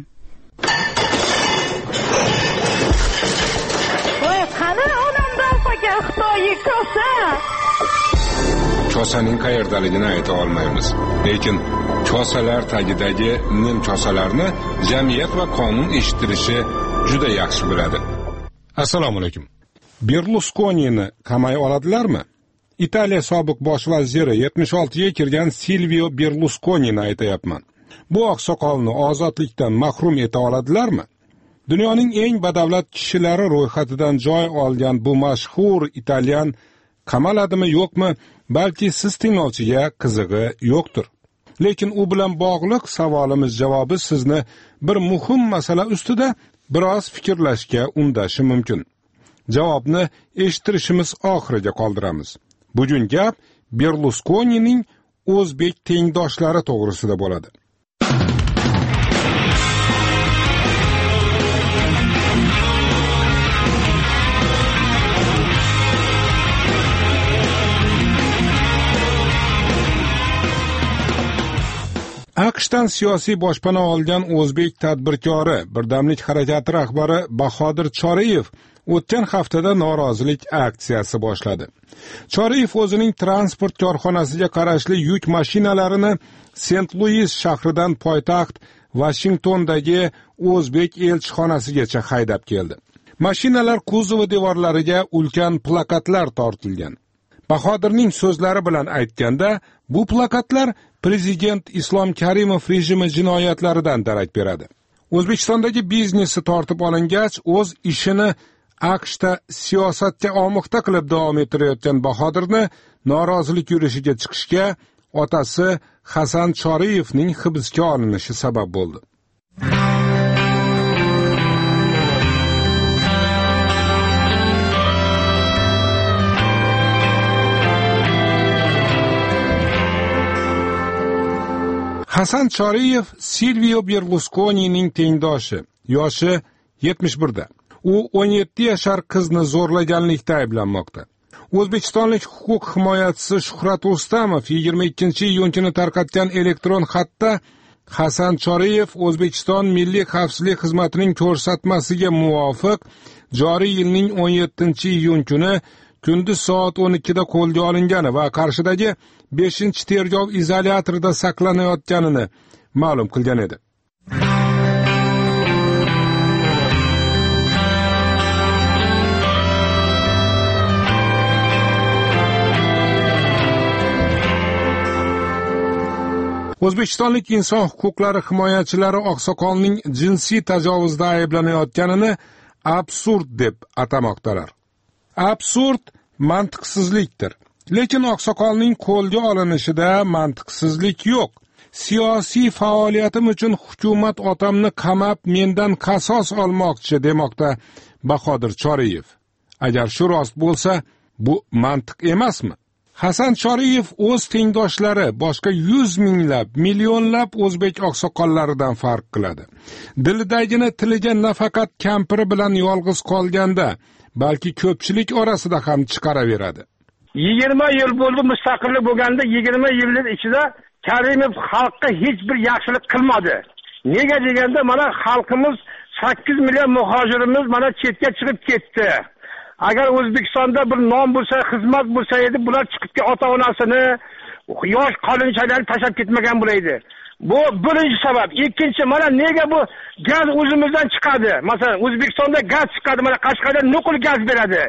Voy, qani onamdan qolgan Xitoyga ko'sa? Kosaning qayerdaligini ayta olmaymiz. Lekin kosalar tagidagi nim kosalarni jamiyat va qonun eshittirishi juda yaxshi biladi. Assalomu alaykum. Berlusconini qamay oladilarmi? Italiya sobiq bosh vaziri yetmish oltiga kirgan Silvio Berlusconini aytayapman. Bu oqsoqolni ozodlikdan mahrum eta oladilarmi? Dunyoning eng badavlat kishilari ro'yxatidan joy olgan bu mashhur italyan qamaladimi yo'qmi, balki siz tinglovchiga qizig'i yo'qdir. Lekin u bilan bog'liq savolimiz javobi sizni bir muhim masala ustida biroz fikrlashga undashi mumkin. Javobni eshittirishimiz oxiriga qoldiramiz. Bugun gap Berluskonining o'zbek tengdoshlari to'g'risida bo'ladi. AQShdan siyosiy boshpana olgan o'zbek tadbirkori, Birdamlik harakati rahbari Bahodir Choriyev o'tgan haftada norozilik aksiyasi boshladi. Choriyev o'zining transport korxonasiga qarashli yuk mashinalarini Sent-Luis shahridan poytaxt Vashingtondagi o'zbek elchixonasigacha haydab keldi. Mashinalar kuzovi devorlariga ulkan plakatlar tortilgan. Bahodirning so'zlari bilan aytganda, bu plakatlar Prezident Islom Karimov rejimi jinoyatlaridan darak beradi. O'zbekistondagi biznesi tortib olingach, o'z ishini AQShda siyosatga omoqda qilib davom ettirayotgan Bahodirni norozilik yurishiga chiqishga otasi Hasan Choriyevning hibsga olinishi sabab bo'ldi. Hasan Choriyev Silvio Berluskonining tengdoshi, yoshi yetmish birda. U o'n yetti yashar qizni zo'rlaganlikda ayblanmoqda. O'zbekistonlik huquq himoyachisi Shuhrat Rustamov yigirma ikkinchi iyun kuni tarqatgan elektron xatda Hasan Choriyev O'zbekiston Milliy xavfsizlik xizmatining ko'rsatmasiga muvofiq joriy yilning o'n yettinchi iyun kuni kunduz soat o'n ikkida qo'lga olingani va Qarshidagi beshinchi tergov izolyatorida saqlanayotganini ma'lum qilgan edi. O'zbekistonlik inson huquqlari himoyachilari oqsoqolning jinsiy tajovuzda ayblanayotganini absurd deb atamoqdalar. Absurd mantiqsizlikdir. Lekin oqsoqolning qo'lga olinishida mantiqsizlik yo'q. Siyosiy faoliyatim uchun hukumat otamni qamab mendan qasos olmoqchi demoqda Bahodir Choriyev. Agar shu rost bo'lsa, bu mantiq emasmi? Hasan Choriyev o'z tengdoshlari boshqa yuz minglab, millionlab o'zbek oqsoqollaridan farq qiladi. Dilidagini tiliga nafaqat kampiri bilan yolg'iz qolganda, balki ko'pchilik orasida ham chiqaraveradi. yigirma yil bo'ldi mustaqillik bo'lganda, yigirma yilning ichida Karimov xalqqa hech bir yaxshilik qilmadi. Nega deganda, mana xalqimiz sakkiz million muhojirimiz mana chetga chiqib ketdi. Agar O'zbekistonda bir nom bo'lsa, xizmat bo'lsa edi, bular chiqib ota-onasini, yosh qolinchalarni tashlab ketmagan bo'laydi. Bu birinchi sabab. Ikkinchi, mana nega bu gaz o'zimizdan chiqadi? Masalan, O'zbekistonda gaz chiqadi, mana Qashqadaryo nuqul gaz beradi.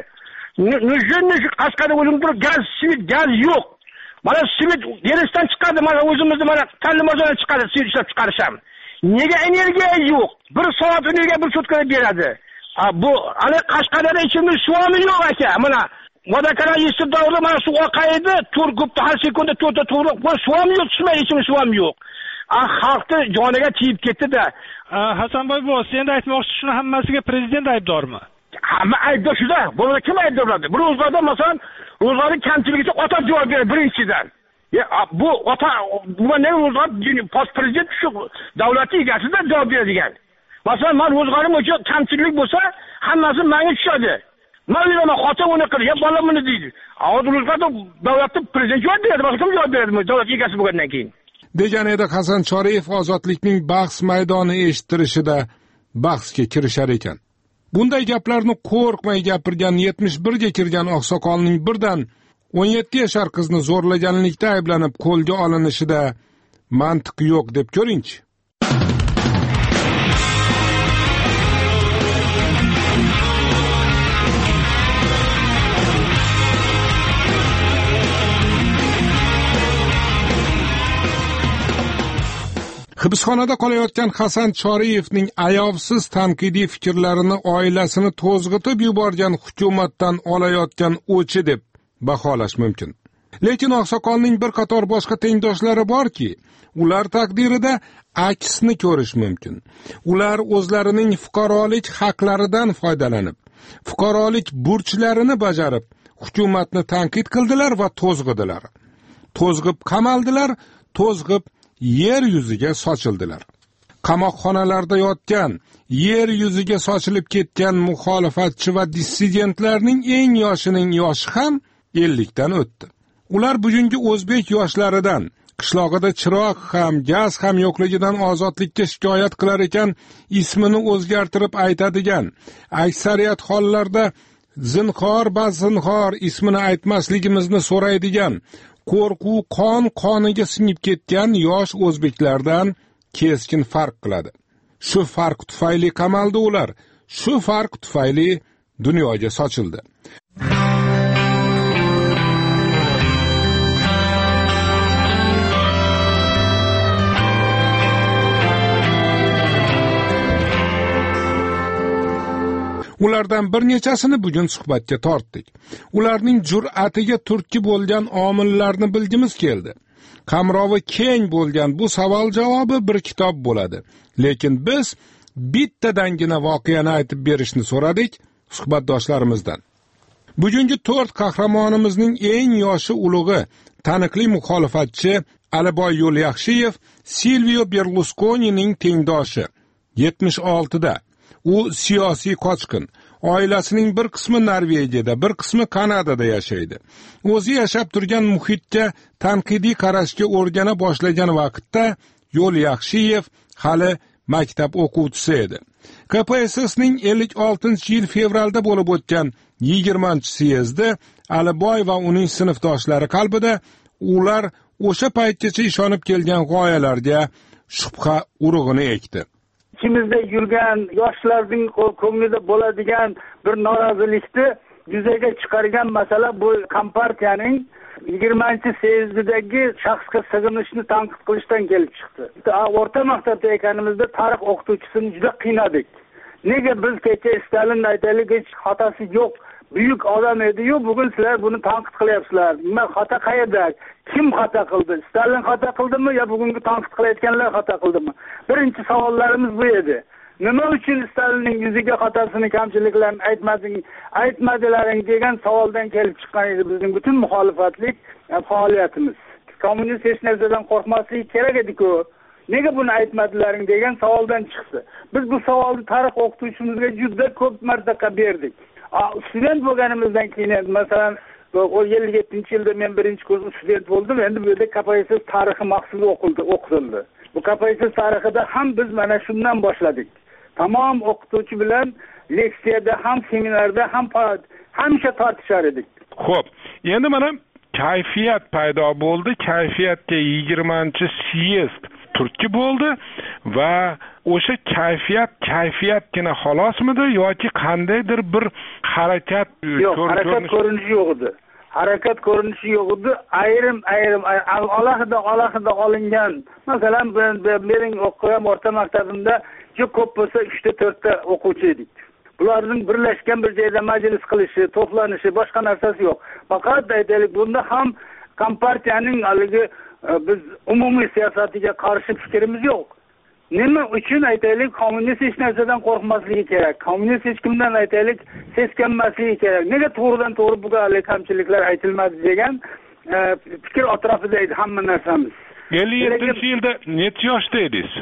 Nujunni Qashqadaryo o'zimizda gaz, simit gaz yo'q. Mana simit Yeriston chiqadi, mana o'zimizda mana Tanlimozordan chiqadi, simit ishlab chiqarisham. Nega energiya yo'q? Bir soat energiya bir sutkada beradi. Bu ana Qashqadaryo ichimlik suvi yo'q aka. Mana Vodakara yesib davrida mana suv oqaydi, turgubda har sekunda to'rtta to'g'riq, bu suvi yo'q, tushmay ichimlik suvi yo'q. Xalqni joniga tiyib ketdi-da. Hasanboy bu, sen aytmoqchi, shuni hammasiga prezident aybdormi? Hamma aybdor shuda. Buni kim aybdor bo'ladi? Bir o'zlarda masalan, o'zlari kamchiligiga ota javob beradi birinchidan. Ya bu ota bu ne o'zlar post prezident shu davlat egasida javob beradigan. Masalan, men o'zgarim uchun kamchilik bo'lsa, hammasi menga tushadi. Men nima xotin uni qilib, ya bolam buni deydi. Hozir o'zlarda davlatda prezident javob beradi, boshqa kim javob beradi davlat egasi bo'lgandan keyin. Degan edi Hasan Choriyev ozodlikning bahs maydoni eshittirishida bahsga kirishar ekan. Bunday gaplarni qo'rqmay gapirgan yetmish birga kirgan oqsoqolning birdan o'n yetti yashar qizni zo'rlaganlikda ayblanib qo'lga olinishida mantiq yo'q deb ko'ringchi. Hibsxonada qolayotgan Hasan Choriyevning ayovsiz tanqidiy fikrlarini oilasini to'zg'itib yuborgan hukumatdan olayotgan o'chi deb baholash mumkin. Lekin oqsoqolning bir qator boshqa tengdoshlari borki, ular taqdirida aksini ko'rish mumkin. Ular o'zlarining fuqarolik haqlaridan foydalanib, fuqarolik burchlarini bajarib, hukumatni tanqid qildilar va to'zg'idilar. To'zg'ib qamaldilar, to'zg'ib yer yuziga sochildilar. Qamoqxonalarda yotgan, yer yuziga sochilib ketgan muxolifatchi va dissidentlarning eng yoshining yoshi ham ellikdan o'tdi. Ular bugungi o'zbek yoshlaridan qishlog'ida chiroq ham, gaz ham yo'qligidan ozodlikka shikoyat qilar ekan, ismini o'zgartirib aytadigan, aksariyat hollarda zinhor bazinhor ismini aytmasligimizni so'raydigan, qo'rquv qon qoniga singib ketgan yosh o'zbeklardan keskin farq qiladi. Shu farq tufayli qamaldi ular, shu farq tufayli dunyoga sochildi. Ulardan bir nechasini bugun suhbatga tortdik. Ularning jur'atiga turtki bo'lgan omillarni bilgimiz keldi. Qamrovi keng bo'lgan bu savol javobi bir kitob bo'ladi. Lekin biz bittadangina voqeani aytib berishni so'radik suhbatdoshlarimizdan. Bugungi to'rt qahramonimizning eng yoshi ulug'i, taniqli muxolifatchi Aliboy Yo'lyaxshiyev Silvio Berluskonining tengdoshi. yetmish oltida u siyosiy qochqin. Oilasining bir qismi Norvegiyada, bir qismi Kanadada yashaydi. O'zi yashab turgan muhitga tanqidiy qarashga o'rgana boshlagan vaqtda Yo'lyaxshiyev hali maktab o'quvchisi edi. K P S S'ning ellik oltinchi yil fevralda bo'lib o'tgan yigirmanchi syezdi Aliboy va uning sinfdoshlari qalbida ular o'sha paytgacha ishonib kelgan g'oyalarga shubha urug'ini ekdi. İçimizde yurgan yoshlarning ko'nglida bo'ladigan bir norozilikni yuzaga chiqargan masala bu kompartiyaning yigirmanchi syezdidagi shaxsga sig'inishni tanqid qilishdan kelib chiqdi. O'rta maktabda ekanimizda tarix o'qituvchisini juda qiynadik. Nega biz kecha Stalin aytaylik hech xatosi yo'q, buyuk odam edi-yu, bugun sizlar buni tanqid qilyapsizlar. Nima xato qayerda? Kim xato qildi? Stalin xato qildimi yo bugungi tanqid qilayotganlar xato qildimi? Birinchi savollarimiz bu edi. Nima uchun Stalinning yuziga xatosini, kamchiliklarini aytmading, aytmadilaring degan savoldan kelib chiqqan edi bizning butun muxolifatlik faoliyatimiz. Kommunist hech narsadan qo'rqmasligi kerak edi-ku. Nega buni aytmadilaring degan savoldan chiqdi. Biz bu savolni tarix o'qituvchimizga juda ko'p marta berdik. Student bo'lganimizdan keyin masalan o ellik yettinchi yilda men birinchi kurs student bo'ldim. Endi bu yerda K P S S tarixi maxsus o'qildi, o'qitildi. Bu K P S S tarixida ham biz mana shundan boshladik. Tamom o'qituvchi bilan leksiyada ham, seminarda ham hamisha tortishar edik. Xo'p, endi mana kayfiyat paydo bo'ldi. Kayfiyatga yigirmanchi syezd turtki bo'ldi va o'sha kayfiyat kayfiyatgina xolosmidi yoki qandaydir bir harakat yo'q, harakat ko'rinishi yo'q edi. Harakat ko'rinishi yo'q edi. Ayrim ayrim alohida alohida olingan. Masalan, mening o'qigan o'rta maktabimda juda ko'p bo'lsa uchta to'rtta o'quvchi edik. Bularning birlashgan bir joyda majlis qilishi, to'planishi, boshqa narsasi yo'q. Faqat aytaylik, bunda ham kompartiyaning haligi biz umumiy siyosatiga qarshi fikrimiz yo'q. Nima uchun aytaylik, kommunist hech narsadan qo'rqmasligi kerak. Kommunist hech kimdan aytaylik seskanmasligi kerak. Nega to'g'ridan to'g'ri bu hali kamchiliklar aytilmadi degan fikr atrofida edi hamma narsamiz. ellik yettinchi yilda necha yoshda edingiz?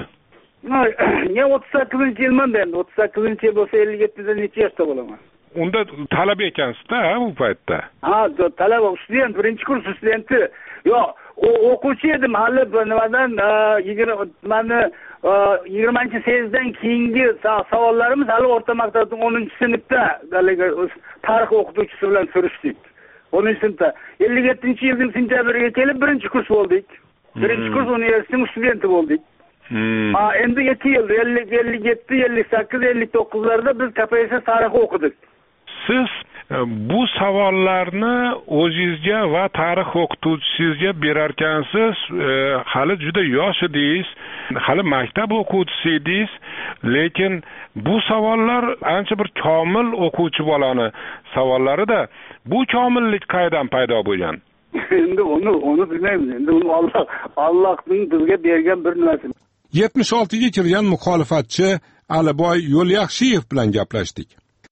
Ne o'ttiz sakkizinchi yilman endi. o'ttiz sakkizinchi yil bo'lsa ellik yettida necha yoshda bo'laman? Unda talaba ekansiz-da, bu paytda. Ha, talaba, student, birinchi kurs studenti. Yo'q, o'quvchi edim hali nimadan yigirma yigirmanchi syezddan keyingi savollarimiz hali o'rta maktabning o'ninchi sinfda tarix o'qituvchisi bilan surishdik. o'ninchi sinfda. ellik yettinchi yilning sentyabriga kelib birinchi kurs bo'ldik. Birinchi kurs universitetining studenti bo'ldik. Ha, endi ikki yil ellik, ellik yetti, ellik sakkiz, ellik to'qqizlarda biz K P S S tarixi o'qidik. Siz bu savollarni o'zingizga va tarix o'qituvchisingizga berarkansiz, hali juda yosh edingiz, hali maktab o'quvchisi edingiz, lekin bu savollar ancha bir komil o'quvchi bolani savollari-da. Bu komillik qayerdan paydo bo'lgan? Endi uni uni bilmaymiz. Endi uni Alloh Allohning bizga bergan bir narsa. yetmish oltiga kirgan muxolifatchi Aliboy Yo'lyaxshiyev bilan gaplashdik.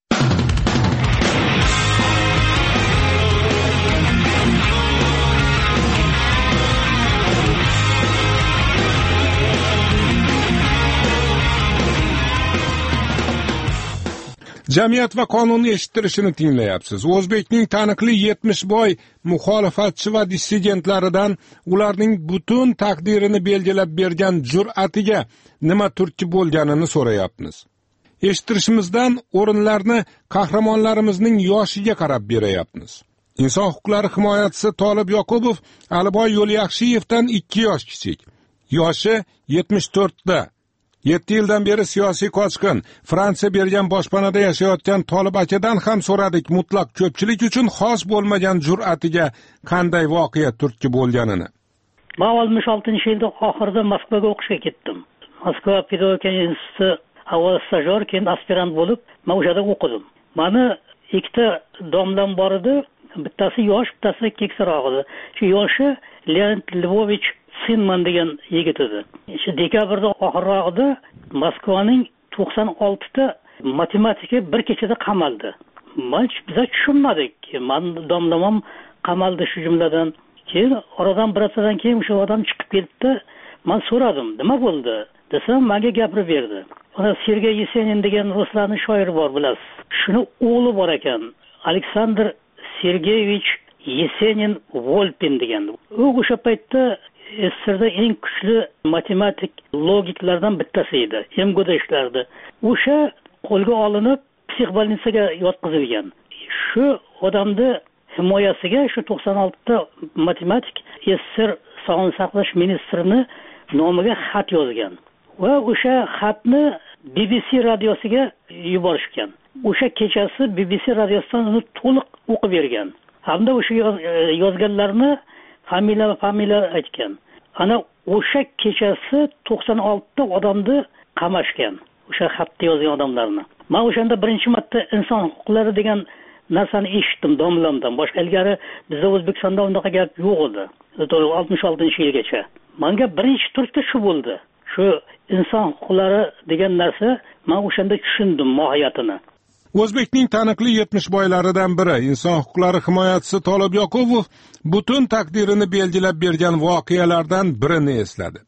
Jamiyat va qonun eshittirishini tinglayapsiz. O'zbekning taniqli yetmish boy muxolifatchi va dissidentlaridan ularning butun taqdirini belgilab bergan jur'atiga nima turtki bo'lganini so'rayapmiz. Eshittirishimizdan o'rinlarni qahramonlarimizning yoshiga qarab berayapmiz. Inson huquqlari himoyachisi Tolib Yoqubov Aliboy Yo'lyaxshiyevdan ikki yosh kichik. Yoshi yetmish to'rtda. yetti yildan beri siyosiy qochqin, Fransiya bergan boshpanada yashayotgan Tolib akadan ham so'radik mutlaq ko'pchilik uchun xos bo'lmagan jur'atiga qanday voqea turtki bo'lganini. Men oltmish oltinchi yilda oxirida Moskvaga o'qishga ketdim. Moskva pedagogika instituti avval stajyor, keyin aspirant bo'lib, men o'sha yerda o'qidim. Meni ikkita domlam bor edi, bittasi yosh, bittasi keksaroq edi. Shu yoshi Leonid Lvovich Sinman degan yigit edi. Shu dekabrda oxirrog'ida Moskvaning to'qson oltita matematika bir kechada qamaldi. Men biz tushunmadik. Men domlamam qamaldi shu jumladan. Keyin oradan bir haftadan keyin o'sha odam chiqib ketdi. Men so'radim, nima bo'ldi? Desam, menga gapirib berdi. Ona Sergey Yesenin degan ruslarning shoiri bor, bilasiz. Shuni o'g'li bor ekan, Aleksandr Sergeyevich Yesenin Volpin degan. U o'sha paytda S S R da eng kuchli matematik logiklardan bittasi edi. M G O da ishlardi. O'sha qo'lga olinib, psixbolnitsaga yotqizilgan. Shu odamni himoyasiga shu to'qson oltita matematik S S R sog'liqni saqlash ministrini nomiga xat yozgan. Va o'sha xatni B B C radiosiga yuborishgan. O'sha kechasi B B C radiosidan uni to'liq o'qib bergan. Hamda o'sha yozganlarni familiya va familiya aytgan. Ana o'sha kechasi to'qson oltita odamni qamashgan. O'sha xatda yozgan odamlarni. Men o'shanda birinchi marta inson huquqlari degan narsani eshitdim domlamdan. Boshqa ilgari bizda O'zbekistonda unaqa gap yo'q edi. oltmish oltinchi yilgacha. Menga birinchi turtki shu bo'ldi. Shu inson huquqlari degan narsa men o'shanda tushundim mohiyatini. O'zbekning taniqli yetmish boylaridan biri, inson huquqlari himoyachisi Tolib Yoqubov butun taqdirini belgilab bergan voqealardan birini esladi.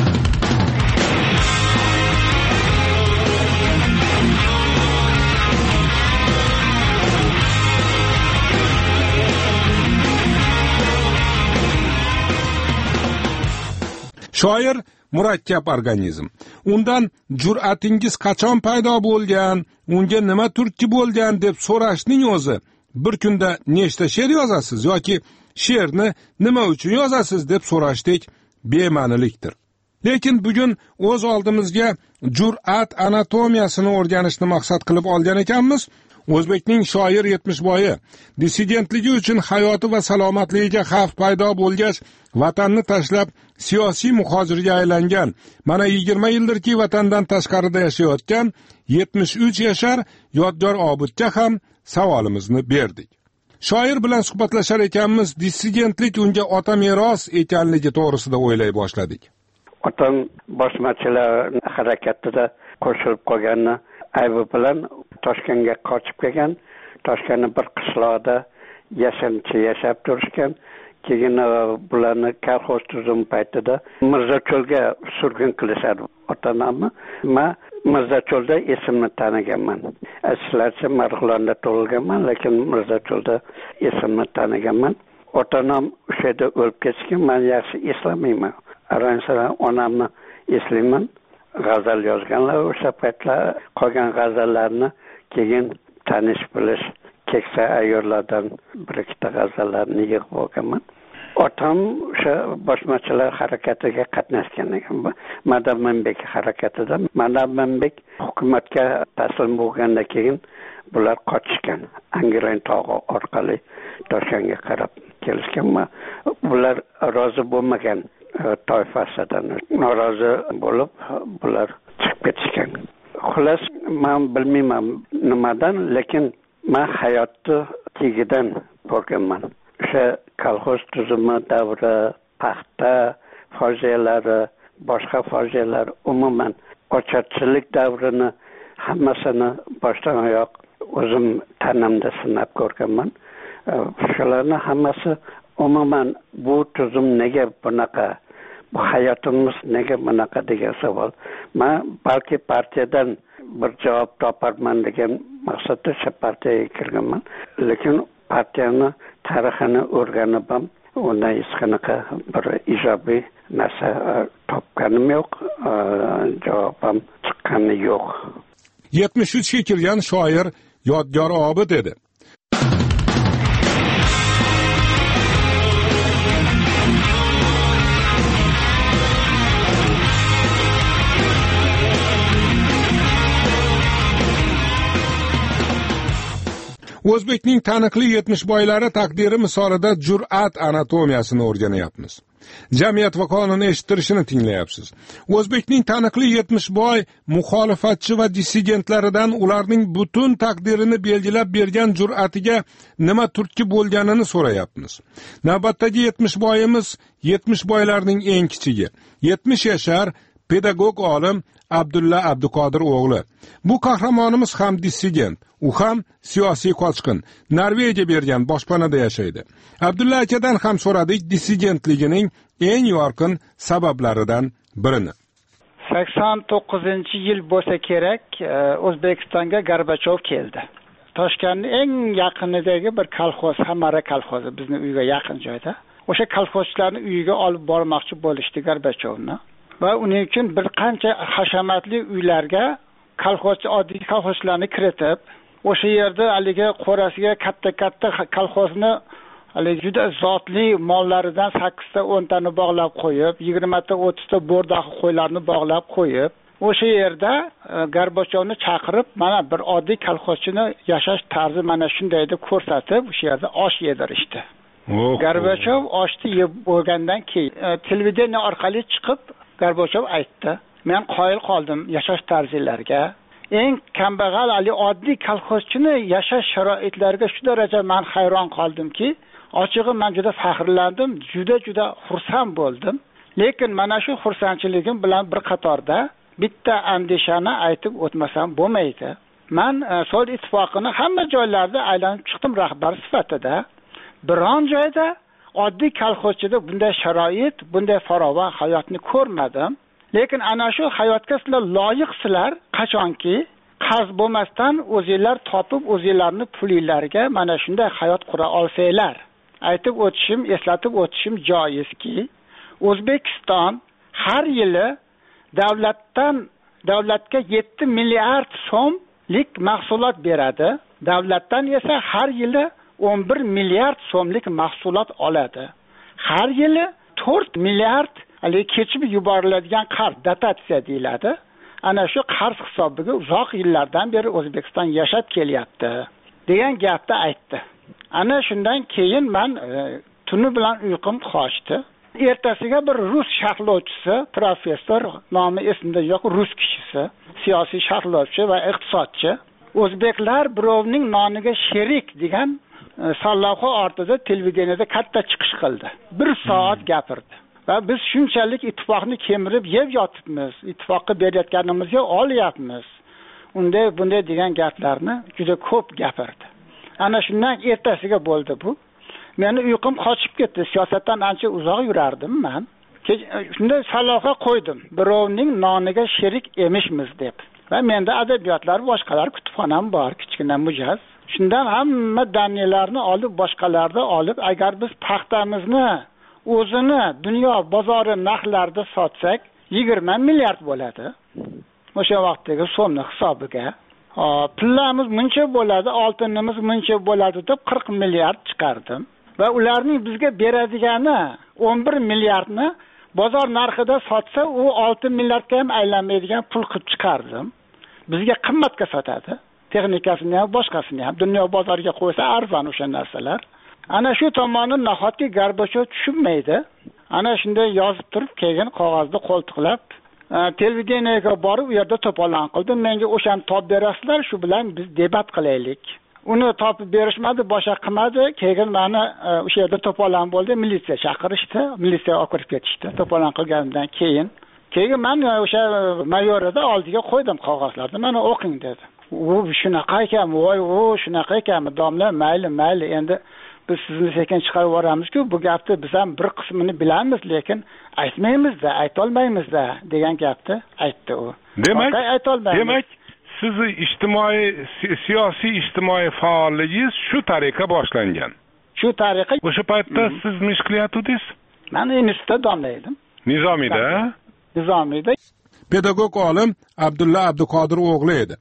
Shoir murakkab organizm. Undan jur'atingiz qachon paydo bo'lgan, unga nima turtki bo'lgan deb so'rashning o'zi bir kunda nechta she'r yozasiz yoki she'rni nima uchun yozasiz deb so'rashdek bema'nilikdir. Lekin bugun o'z oldimizga jur'at anatomiyasini o'rganishni maqsad qilib olgan ekanmiz. O'zbekning shoir yetmish boyi dissidentligi uchun hayoti va salomatligiga xavf paydo bo'lgach, vatanni tashlab siyosiy muhojirga aylangan, mana yigirma yildirki vatandan tashqarida yashayotgan yetmish uch yashar Yodgor Obidga ham savolimizni berdik. Shoir bilan suhbatlashar ekanmiz, dissidentlik unga ota meros ekanligi to'g'risida o'ylay boshladik. Otam bosmachilar harakatida qo'shilib qolganini aybi bilan Toshkentga qochib kelgan, Toshkentning bir qishloqda yashincha yashab turishgan. Keyin bularni kolxoz tuzum paytida Mirzacho'lga surgun qilishadi otanamni. Men Mirzacho'lda esimni taniganman. Aslarcha Marg'ilonda tug'ilganman, lekin Mirzacho'lda esimni taniganman. Otanam o'sha yerda o'lib ketgan, men yaxshi eslamayman. Aransalar onamni eslayman. G'azal yozganlar o'sha paytlar, qolgan g'azallarni keyin tanish bilish keksa ayollardan bir ikkita g'azallarni yig'ib olganman. Otam o'sha bosmachilar harakatiga qatnashgan ekan. Madam Manbek harakatida. Madam Manbek hukumatga taslim bo'lgandan keyin bular qochishgan. Angren tog'i orqali Toshkentga qarab kelishgan. Bular rozi bo'lmagan toifasidan norozi bo'lib, bular chiqib ketishgan. Xullas, men bilmayman nimadan, lekin men hayotni tagidan ko'rganman. O'sha kolxoz tuzumi davri, paxta fojialari, boshqa fojialar, umuman ocharchilik davrini hammasini boshdan oyoq o'zim tanamda sinab ko'rganman. Shularni hammasi umuman bu tuzum nega bunaqa, bu hayotimiz nega bunaqa degan savol. Men balki partiyadan bir javob toparman degan maqsadda shu partiyaga kirganman. Lekin partiyani tarixini o'rganib ham undan hech qanaqa bir ijobiy narsa topganim yo'q, javob ham chiqqani yo'q. yetmish uchga kirgan shoir Yodgor Obid edi. O'zbekning taniqli yetmishboylari taqdiri misolida jur'at anatomiyasini o'rganyapmiz. Jamiyat va qonun eshittirishini tinglayapsiz. O'zbekning taniqli yetmishboy muxolifatchi va dissidentlaridan ularning butun taqdirini belgilab bergan jur'atiga nima turtki bo'lganini so'rayapmiz. Navbatdagi yetmishboyimiz yetmishboylarning eng kichigi. yetmish yashar pedagog olim Abdulla Abduqodir o'g'li. Bu qahramonimiz ham dissident, u ham siyosiy qochqin. Norvegiya bergan boshpanada yashaydi. Abdulla akadan ham so'radik dissidentligining eng yorqin sabablaridan birini. sakson to'qqizinchi yil bo'lsa kerak, O'zbekistonga Gorbachov keldi. Toshkentning eng yaqinidagi bir kolxoz, Hamara kolxozi, bizning uyga yaqin joyda. O'sha kolxozchilarni uyiga olib bormoqchi bo'lishdi Gorbachovni. Va uning uchun bir qancha hashamatli uylarga kolxozchi oddiy kolxozchilarni kiritib, o'sha yerda haligi qo'rasiga katta-katta kolxozni haligi juda zotli mollaridan sakkizta o'n tani bog'lab qo'yib, yigirmata o'ttizta bo'rdoqi qo'ylarni bog'lab qo'yib, o'sha yerda Gorbachovni chaqirib, mana bir oddiy kolxozchini yashash tarzi mana shunday deb ko'rsatib, o'sha yerda osh yedirishdi. Gorbachov oshni yeb bo'lgandan keyin televideniya orqali chiqib Gorbachov aytdi, men qoyil qoldim yashash tarzlariga. Eng kambag'al ali oddiy kolxozchini yashash sharoitlariga shu daraja men hayron qoldimki, ochig'i men juda faxrlandim, juda-juda xursand bo'ldim. Lekin mana shu xursandchiligim bilan bir qatorda bitta andishani aytib o'tmasam bo'lmaydi. Men So'l ittifoqini hamma joylarda aylanib chiqdim rahbar sifatida. Biron joyda oddiy kolxozchida bunday sharoit, bunday farova hayotni ko'rmadim. Lekin ana shu hayotga sizlar loyiqsizlar, qachonki qarz bo'lmasdan o'zingizlar topib, o'zingizlarni pulinglarga mana shunday hayot qura olsanglar. Aytib o'tishim, eslatib o'tishim joizki, O'zbekiston har yili davlatdan davlatga yetti milliard so'mlik mahsulot beradi. Davlatdan esa har yili o'n bir milliard so'mlik mahsulot oladi. Har yili to'rt milliard hali kechib yuboriladigan qarz, dotatsiya deyiladi. Ana shu qarz hisobiga uzoq yillardan beri O'zbekiston yashab kelyapti degan gapni aytdi. Ana shundan keyin men e, tuni bilan uyqum qochdi. Ertasiga bir rus sharhlovchisi, professor, nomi esimda yo'q, rus kishisi, siyosiy sharhlovchi va iqtisodchi, o'zbeklar birovning noniga sherik degan e, sallavha ortida televideniyada katta chiqish qildi. Bir soat gapirdi. Va biz shunchalik ittifoqni kemirib yeb yotibmiz, ittifoqqa berayotganimizga olyapmiz. Unday bunday degan gaplarni juda ko'p gapirdi. Ana shundan ertasiga bo'ldi bu. Meni uyqum qochib ketdi. Siyosatdan ancha uzoq yurardim men. Shunday salohga qo'ydim. Birovning noniga sherik emishmiz deb. Va menda adabiyotlar, boshqalar kutubxonam bor, kichkina mujaz. Shundan hamma danyalarni olib, boshqalarni olib, agar biz paxtamizni o'zini dunyo bozori narxlarida sotsak yigirma milliard bo'ladi. O'sha vaqtdagi so'mning hisobiga. Hop, pullarimiz buncha bo'ladi, oltinimiz buncha bo'ladi deb qirq milliard chiqardim. Va ularning bizga beradigani o'n bir milliardni bozor narxida sotsa, u olti milliardga ham aylanmaydigan pul qilib chiqardim. Bizga qimmatga sotadi. texnikasini ham boshqasini ham dunyo bozoriga qo'ysa arzon o'sha narsalar. Ana shu tomoni nahotki Gorbachov tushunmaydi. Ana shunday yozib turib kelgan qog'ozni qo'ltiqlab televideniyaga borib u yerda to'polon qildi. Menga o'shani topib berasizlar, shu bilan biz debat qilaylik. Uni topib berishmadi, boshqa qilmadi. Keyin meni o'sha yerda to'polon bo'ldi, militsiya chaqirishdi, militsiya olib kirib ketishdi. To'polon qilgandan keyin, keyin men o'sha mayorada oldiga qo'ydim qog'ozlarni. Mana o'qing dedi. U shunaqa ekan, voy, u shunaqa ekanmi, domla, mayli, mayli, endi biz sizni sekin chiqarib yuboramiz-ku, bu gapni biz ham bir qismini bilamiz, lekin aytmaymiz-da, aytolmaymiz-da degan gapni aytdi u. Demak, demak, sizni ijtimoiy siyosiy ijtimoiy faolligingiz shu tariqa boshlangan. Shu tariqa. O'sha paytda siz nima ish qilyaptidingiz? Men institutda domla edim. Nizomiyda? Nizomiyda. Pedagog olim Abdulla Abduqodir o'g'li edi.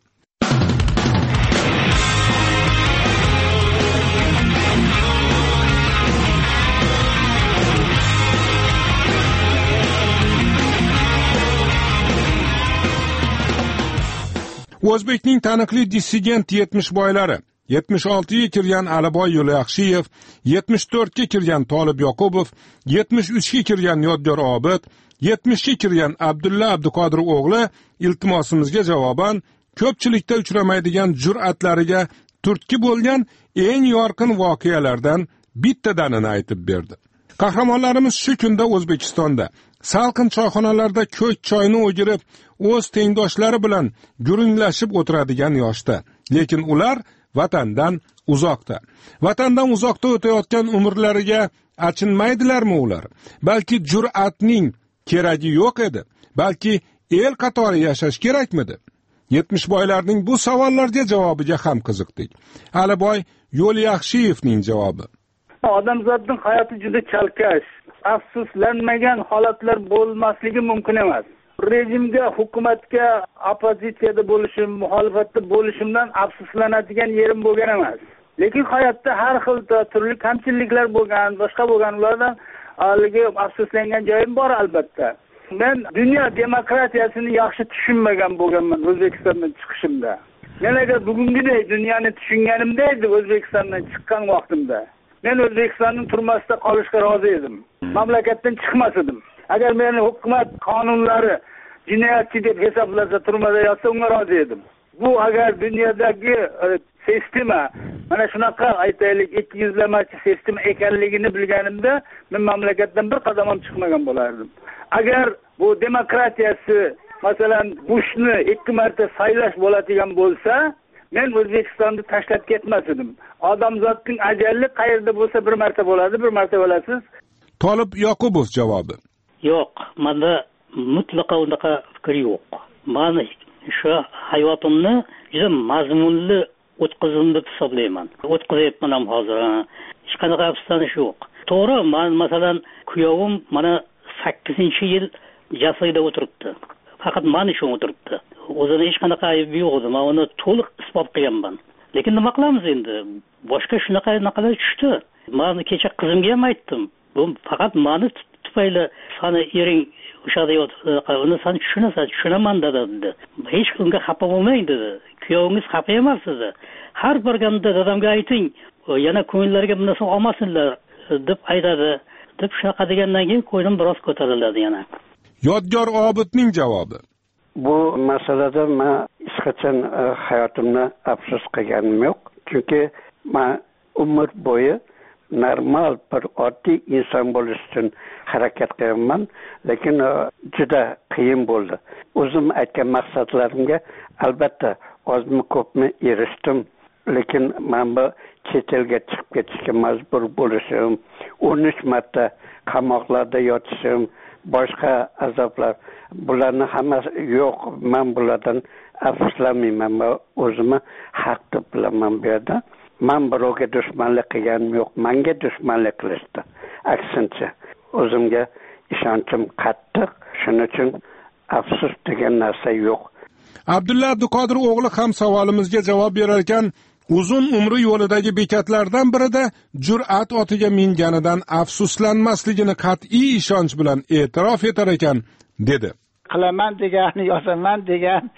O'zbekning taniqli dissident yetmish boylari, yetmish oltiga kirgan Aliboy Yo'layaxshiyev, yetmish to'rtga kirgan Tolib Yoqubov, yetmish uchga kirgan Yodgor Obid, yetmishga kirgan Abdulla Abduqodir o'g'li iltimosimizga javoban ko'pchilikda uchramaydigan jur'atlariga turtki bo'lgan eng yorqin voqealardan bittadanini aytib berdi. Qahramonlarimiz shu kunda O'zbekistonda salqin choyxonalarda ko'k choyni o'girib, o'z tengdoshlari bilan guringlashib o'tiradigan yoshda. Lekin ular vatandan uzoqda. Vatandan uzoqda o'tayotgan umrlariga achinmaydilarmi ular? Balki jur'atning keragi yo'q edi. Balki el qatori yashash kerakmidi? yetmish boylarning bu savollarga javobiga ham qiziqdik. Aliboy Yo'layaxshiyevning javobi. Odamzodning hayoti juda chalkash. Afsuslanmagan holatlar bo'lmasligi mumkin emas. Rejimga, hukumatga opozitsiyada bo'lishim, muxolifatda bo'lishimdan afsuslanadigan yerim bo'lgan emas. Lekin hayotda har xil turli kamchiliklar bo'lgan, boshqa bo'lgan, ulardan haliga afsuslangan joyim bor albatta. Men dunyo demokratiyasini yaxshi tushunmagan bo'lganman O'zbekistondan chiqishimda. Men agar bugungidek dunyoni tushunganimda edi O'zbekistondan chiqqan vaqtimda, men O'zbekistonning turmasida qolishga rozi edim. Mamlakatdan chiqmas edim. Agar meni hukumat qonunlari jinoyatchi deb hisoblasa, turmada yotsa, unga rozi edim. Bu agar dunyodagi sistema mana shunaqa aytaylik ikki yuzlamachi sistema ekanligini bilganimda, men mamlakatdan bir qadam ham chiqmagan bo'lardim. Agar bu demokratiyasi, masalan, Bushni ikki marta saylash bo'ladigan bo'lsa, men O'zbekistonni tashlab ketmas edim. Odamzodning ajali qayerda bo'lsa bir marta bo'ladi, bir marta bo'lasiz. Tolib Yoqubov javobi. Yo'q, menda mutlaqo unaqa fikr yo'q. Men shu hayotimni juda mazmunli o'tkazdim deb hisoblayman. O'tkazayapman ham hozir. Hech qanaqa afsuslanish yo'q. To'g'ri, men masalan kuyovim mana sakkizinchi yil jasoyda o'tiribdi. Faqat men uchun o'tiribdi. O'zida hech qanaqa ayb yo'q edi. Men uni to'liq isbot qilganman. Lekin nima qilamiz endi? Boshqa shunaqa naqalar tushdi. Men kecha qizimga ham aytdim. Bu faqat meni tufayli sani ering o'shada yotibdi. Uni sen tushunasan, tushunaman dedi. Hech unga xafa bo'lmang dedi. Kuyovingiz xafa emas dedi. Har borganda dadamga ayting, yana ko'ngillariga bu narsa olmasinlar deb aytadi. Deb shunaqa degandan keyin ko'nglim biroz ko'tariladi yana. Yodgor Obidning javobi. Bu masalada men hech qachon hayotimda afsus qilganim yo'q. Chunki men umr bo'yi normal bir oddiy inson bo'lish uchun harakat qilaman, lekin juda qiyin bo'ldi. O'zim aytgan maqsadlarimga albatta ozmi ko'pmi erishdim, lekin men bu chet elga chiqib ketishga majbur bo'lishim, o'n uch marta qamoqlarda yotishim, boshqa azoblar, bularni hammasi yo'q. Men bulardan afsuslanmayman, o'zimni haq deb bilaman bu yerda. Men birovga dushmanlik qilganim yo'q, menga dushmanlik qilishdi. Aksincha, o'zimga ishonchim qattiq, shuning uchun afsus degan narsa yo'q. Abdulla Abduqodir o'g'li ham savolimizga javob berar ekan, uzun umri yo'lidagi bekatlardan birida jur'at otiga minganidan afsuslanmasligini qat'iy ishonch bilan e'tirof etar ekan, dedi. Qilaman degan, yozaman degan, ish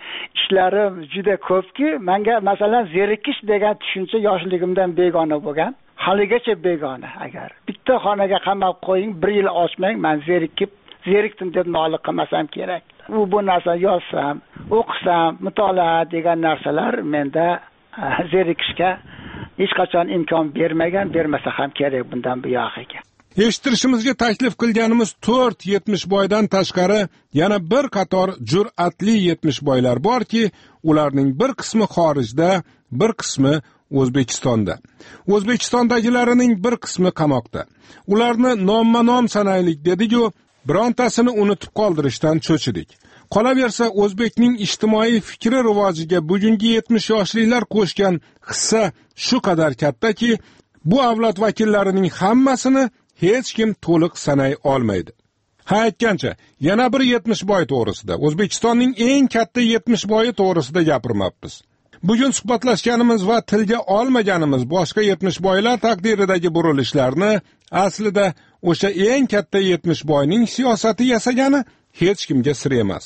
zerikishlarim juda ko'pki, menga masalan zerikish degan tushuncha yoshligimdan begona bo'lgan. Haligacha begona. Agar bitta xonaga qamab qo'ying, bir yil ochmang, men zerikib, zerikdim deb nola qilmasam kerak. U bu narsa yozsam, o'qisam, mutolaa degan narsalar menda zerikishga hech qachon imkon bermagan, bermasa ham kerak bundan buyog'iga. Eshittirishimizga taklif qilganimiz to'rt yetmishboydan tashqari yana bir qator jur'atli yetmishboylar borki, ularning bir qismi xorijda, bir qismi O'zbekistonda. O'zbekistondagilarining bir qismi qamoqda. Ularni nomma-nom sanaylik dedik-ku, birontasini unutib qoldirishdan cho'chidik. Qolaversa, o'zbekning ijtimoiy fikri rivojiga bugungi yetmish yoshlilar qo'shgan hissa shu qadar kattaki, bu avlod vakillarining hammasini hech kim to'liq sanay olmaydi. Ha aytgancha, yana bir yetmishboy to'g'risida, O'zbekistonning eng katta yetmishboyi to'g'risida gapirmoqmiz. Bugun suhbatlashganimiz va tilga olmaganimiz boshqa yetmishboylar taqdiridagi burilishlarni aslida o'sha eng katta yetmishboyning siyosati yasagani hech kimga sir emas.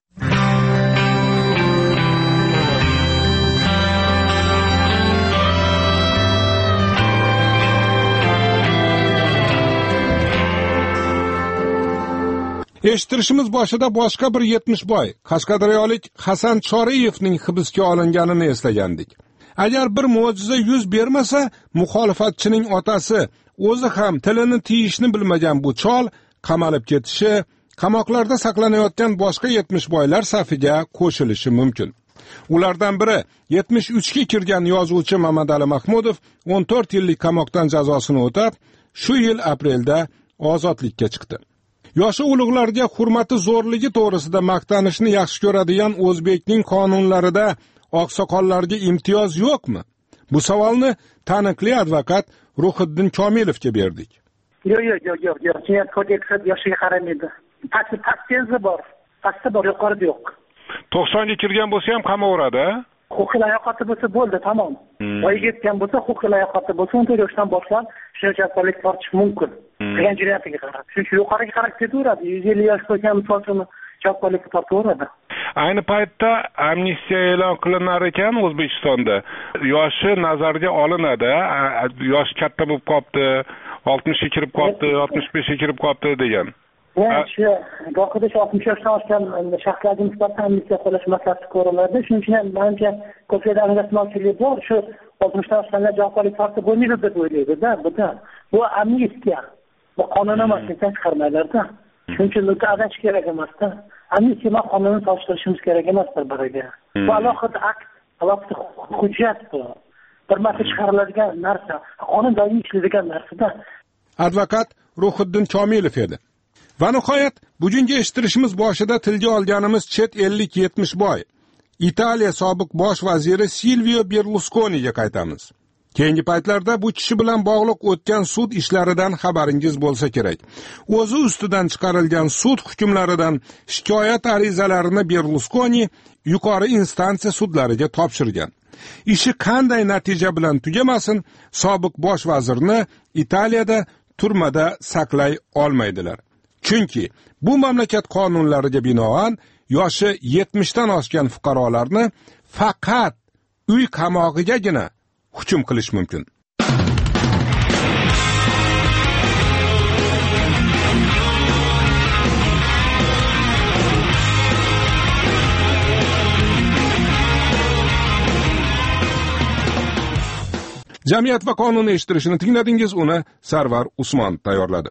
Eshittirishimiz boshida boshqa bir yetmishboy, Qashqadaryolik Hasan Choriyevning hibsga olinganini eslagandik. Agar bir mo'jiza yuz bermasa, muxolifatchining otasi o'zi ham tilini tiyishni bilmagan bu chol qamalib ketishi, qamoqlarda saqlanayotgan boshqa yetmishboylar safiga qo'shilishi mumkin. Ulardan biri yetmish uchga kirgan yozuvchi Mamadali Mahmudov o'n to'rt yillik qamoqdan jazosini o'tab, shu yil aprelda ozodlikka chiqdi. Yoshi ulug'larga hurmati zo'rligi to'g'risida maqtanishni yaxshi ko'radigan o'zbekning qonunlarida oqsoqollarga imtiyoz yo'qmi? Bu savolni taniqli advokat Ruhiddin Komilovga berdik. Yo'q, yo'q, yo'q, yo'q, yo'q. Jinoyat kodeksi yoshiga qaramaydi. Pastda pastda bor, pastda bor, yuqorida yo'q. to'qsonga kirgan bo'lsa ham qamaveradi. Huquqiy layoqati bo'lsa bo'ldi, tamom. Voyaga yetgan bo'lsa, huquqiy layoqati bo'lsa, o'n to'rt yoshdan boshlab javobgarlik tortish mumkin. Qilgan jinoyatiga qarab. Shuning uchun yuqoriga qarab ketaveradi. yuz ellik yosh bo'lgan misol uchun javobgarlikka tortaveradi. Ayni paytda amnistiya e'lon qilinar ekan O'zbekistonda. Yoshi nazarga olinadi. Yosh katta bo'lib qopti, oltmishga kirib qopti, oltmish beshga kirib qopti degan. Yani shu gohida shu oltmish yoshdan oshgan shaxslarga nisbatan amnistiya qo'llash masalasi ko'riladi. Shuning uchun ham menimcha ko'pchilik anglatmovchilik bor. Shu oltmishdan oshganlar javobgarlik tortib bo'lmaydi deb o'ylaydi-da, bu-da. Bu amnistiya. Bu qonun emas, inson chiqarmaylar-da. Shuning uchun bu adash kerak emas-da. Amnistiya qonunni solishtirishimiz kerak emas bir-biriga. Bu alohida akt, alohida hujjat bu. Bir marta chiqariladigan narsa, qonun doimiy ishlaydigan narsa-da. Advokat Ruhiddin Komilov edi. Va nihoyat bugungi eshittirishimiz boshida tilga olganimiz chet ellik yetmishboy Italiya sobiq bosh vaziri Silvio Berlusconiga qaytamiz. Keyingi paytlarda bu kishi bilan bog'liq o'tgan sud ishlaridan xabaringiz bo'lsa kerak. O'zi ustidan chiqarilgan sud hukmlaridan shikoyat arizalarini Berlusconi yuqori instansiya sudlariga topshirgan. Ishi qanday natija bilan tugamasin, sobiq bosh vazirni Italiyada turmada saqlay olmaydilar. Chunki bu mamlakat qonunlariga binoan yoshi yetmishdan oshgan fuqarolarni faqat uy qamog'igagina hukm qilish mumkin. Jamiyat va qonun eshittirishini tingladingiz, uni Sarvar Usmon tayyorladi.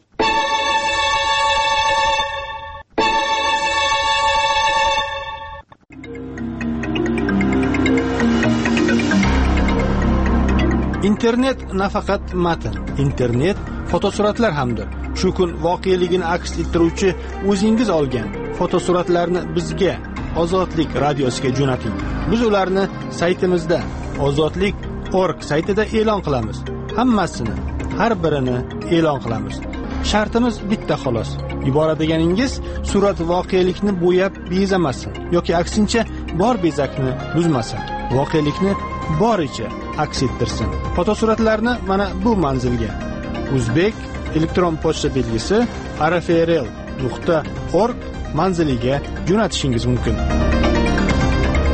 Internet nafaqat matn, internet fotosuratlar hamdir. Shu kun voqeligini aks ettiruvchi o'zingiz olgan fotosuratlarni bizga Ozodlik radiosiga jo'nating. Biz ularni saytimizda ozodlik nuqta org saytida e'lon qilamiz. Hammasini, har birini e'lon qilamiz. Shartimiz bitta xolos. Ibora deganingiz surat voqelikni bo'yab bezamasin yoki aksincha bor bezakni buzmasin. Voqelikni boricha aks ettirsin. Fotosuratlarni mana bu manzilga O'zbek elektron pochta belgisi r f r l nuqta org manziliga jo'natishingiz mumkin.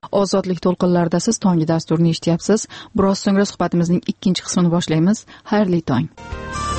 ozodlik to'lqinlarida siz tonggi dasturini eshityapsiz. Biroz so'ngra suhbatimizning ikkinchi qismini boshlaymiz. Xayrli tong.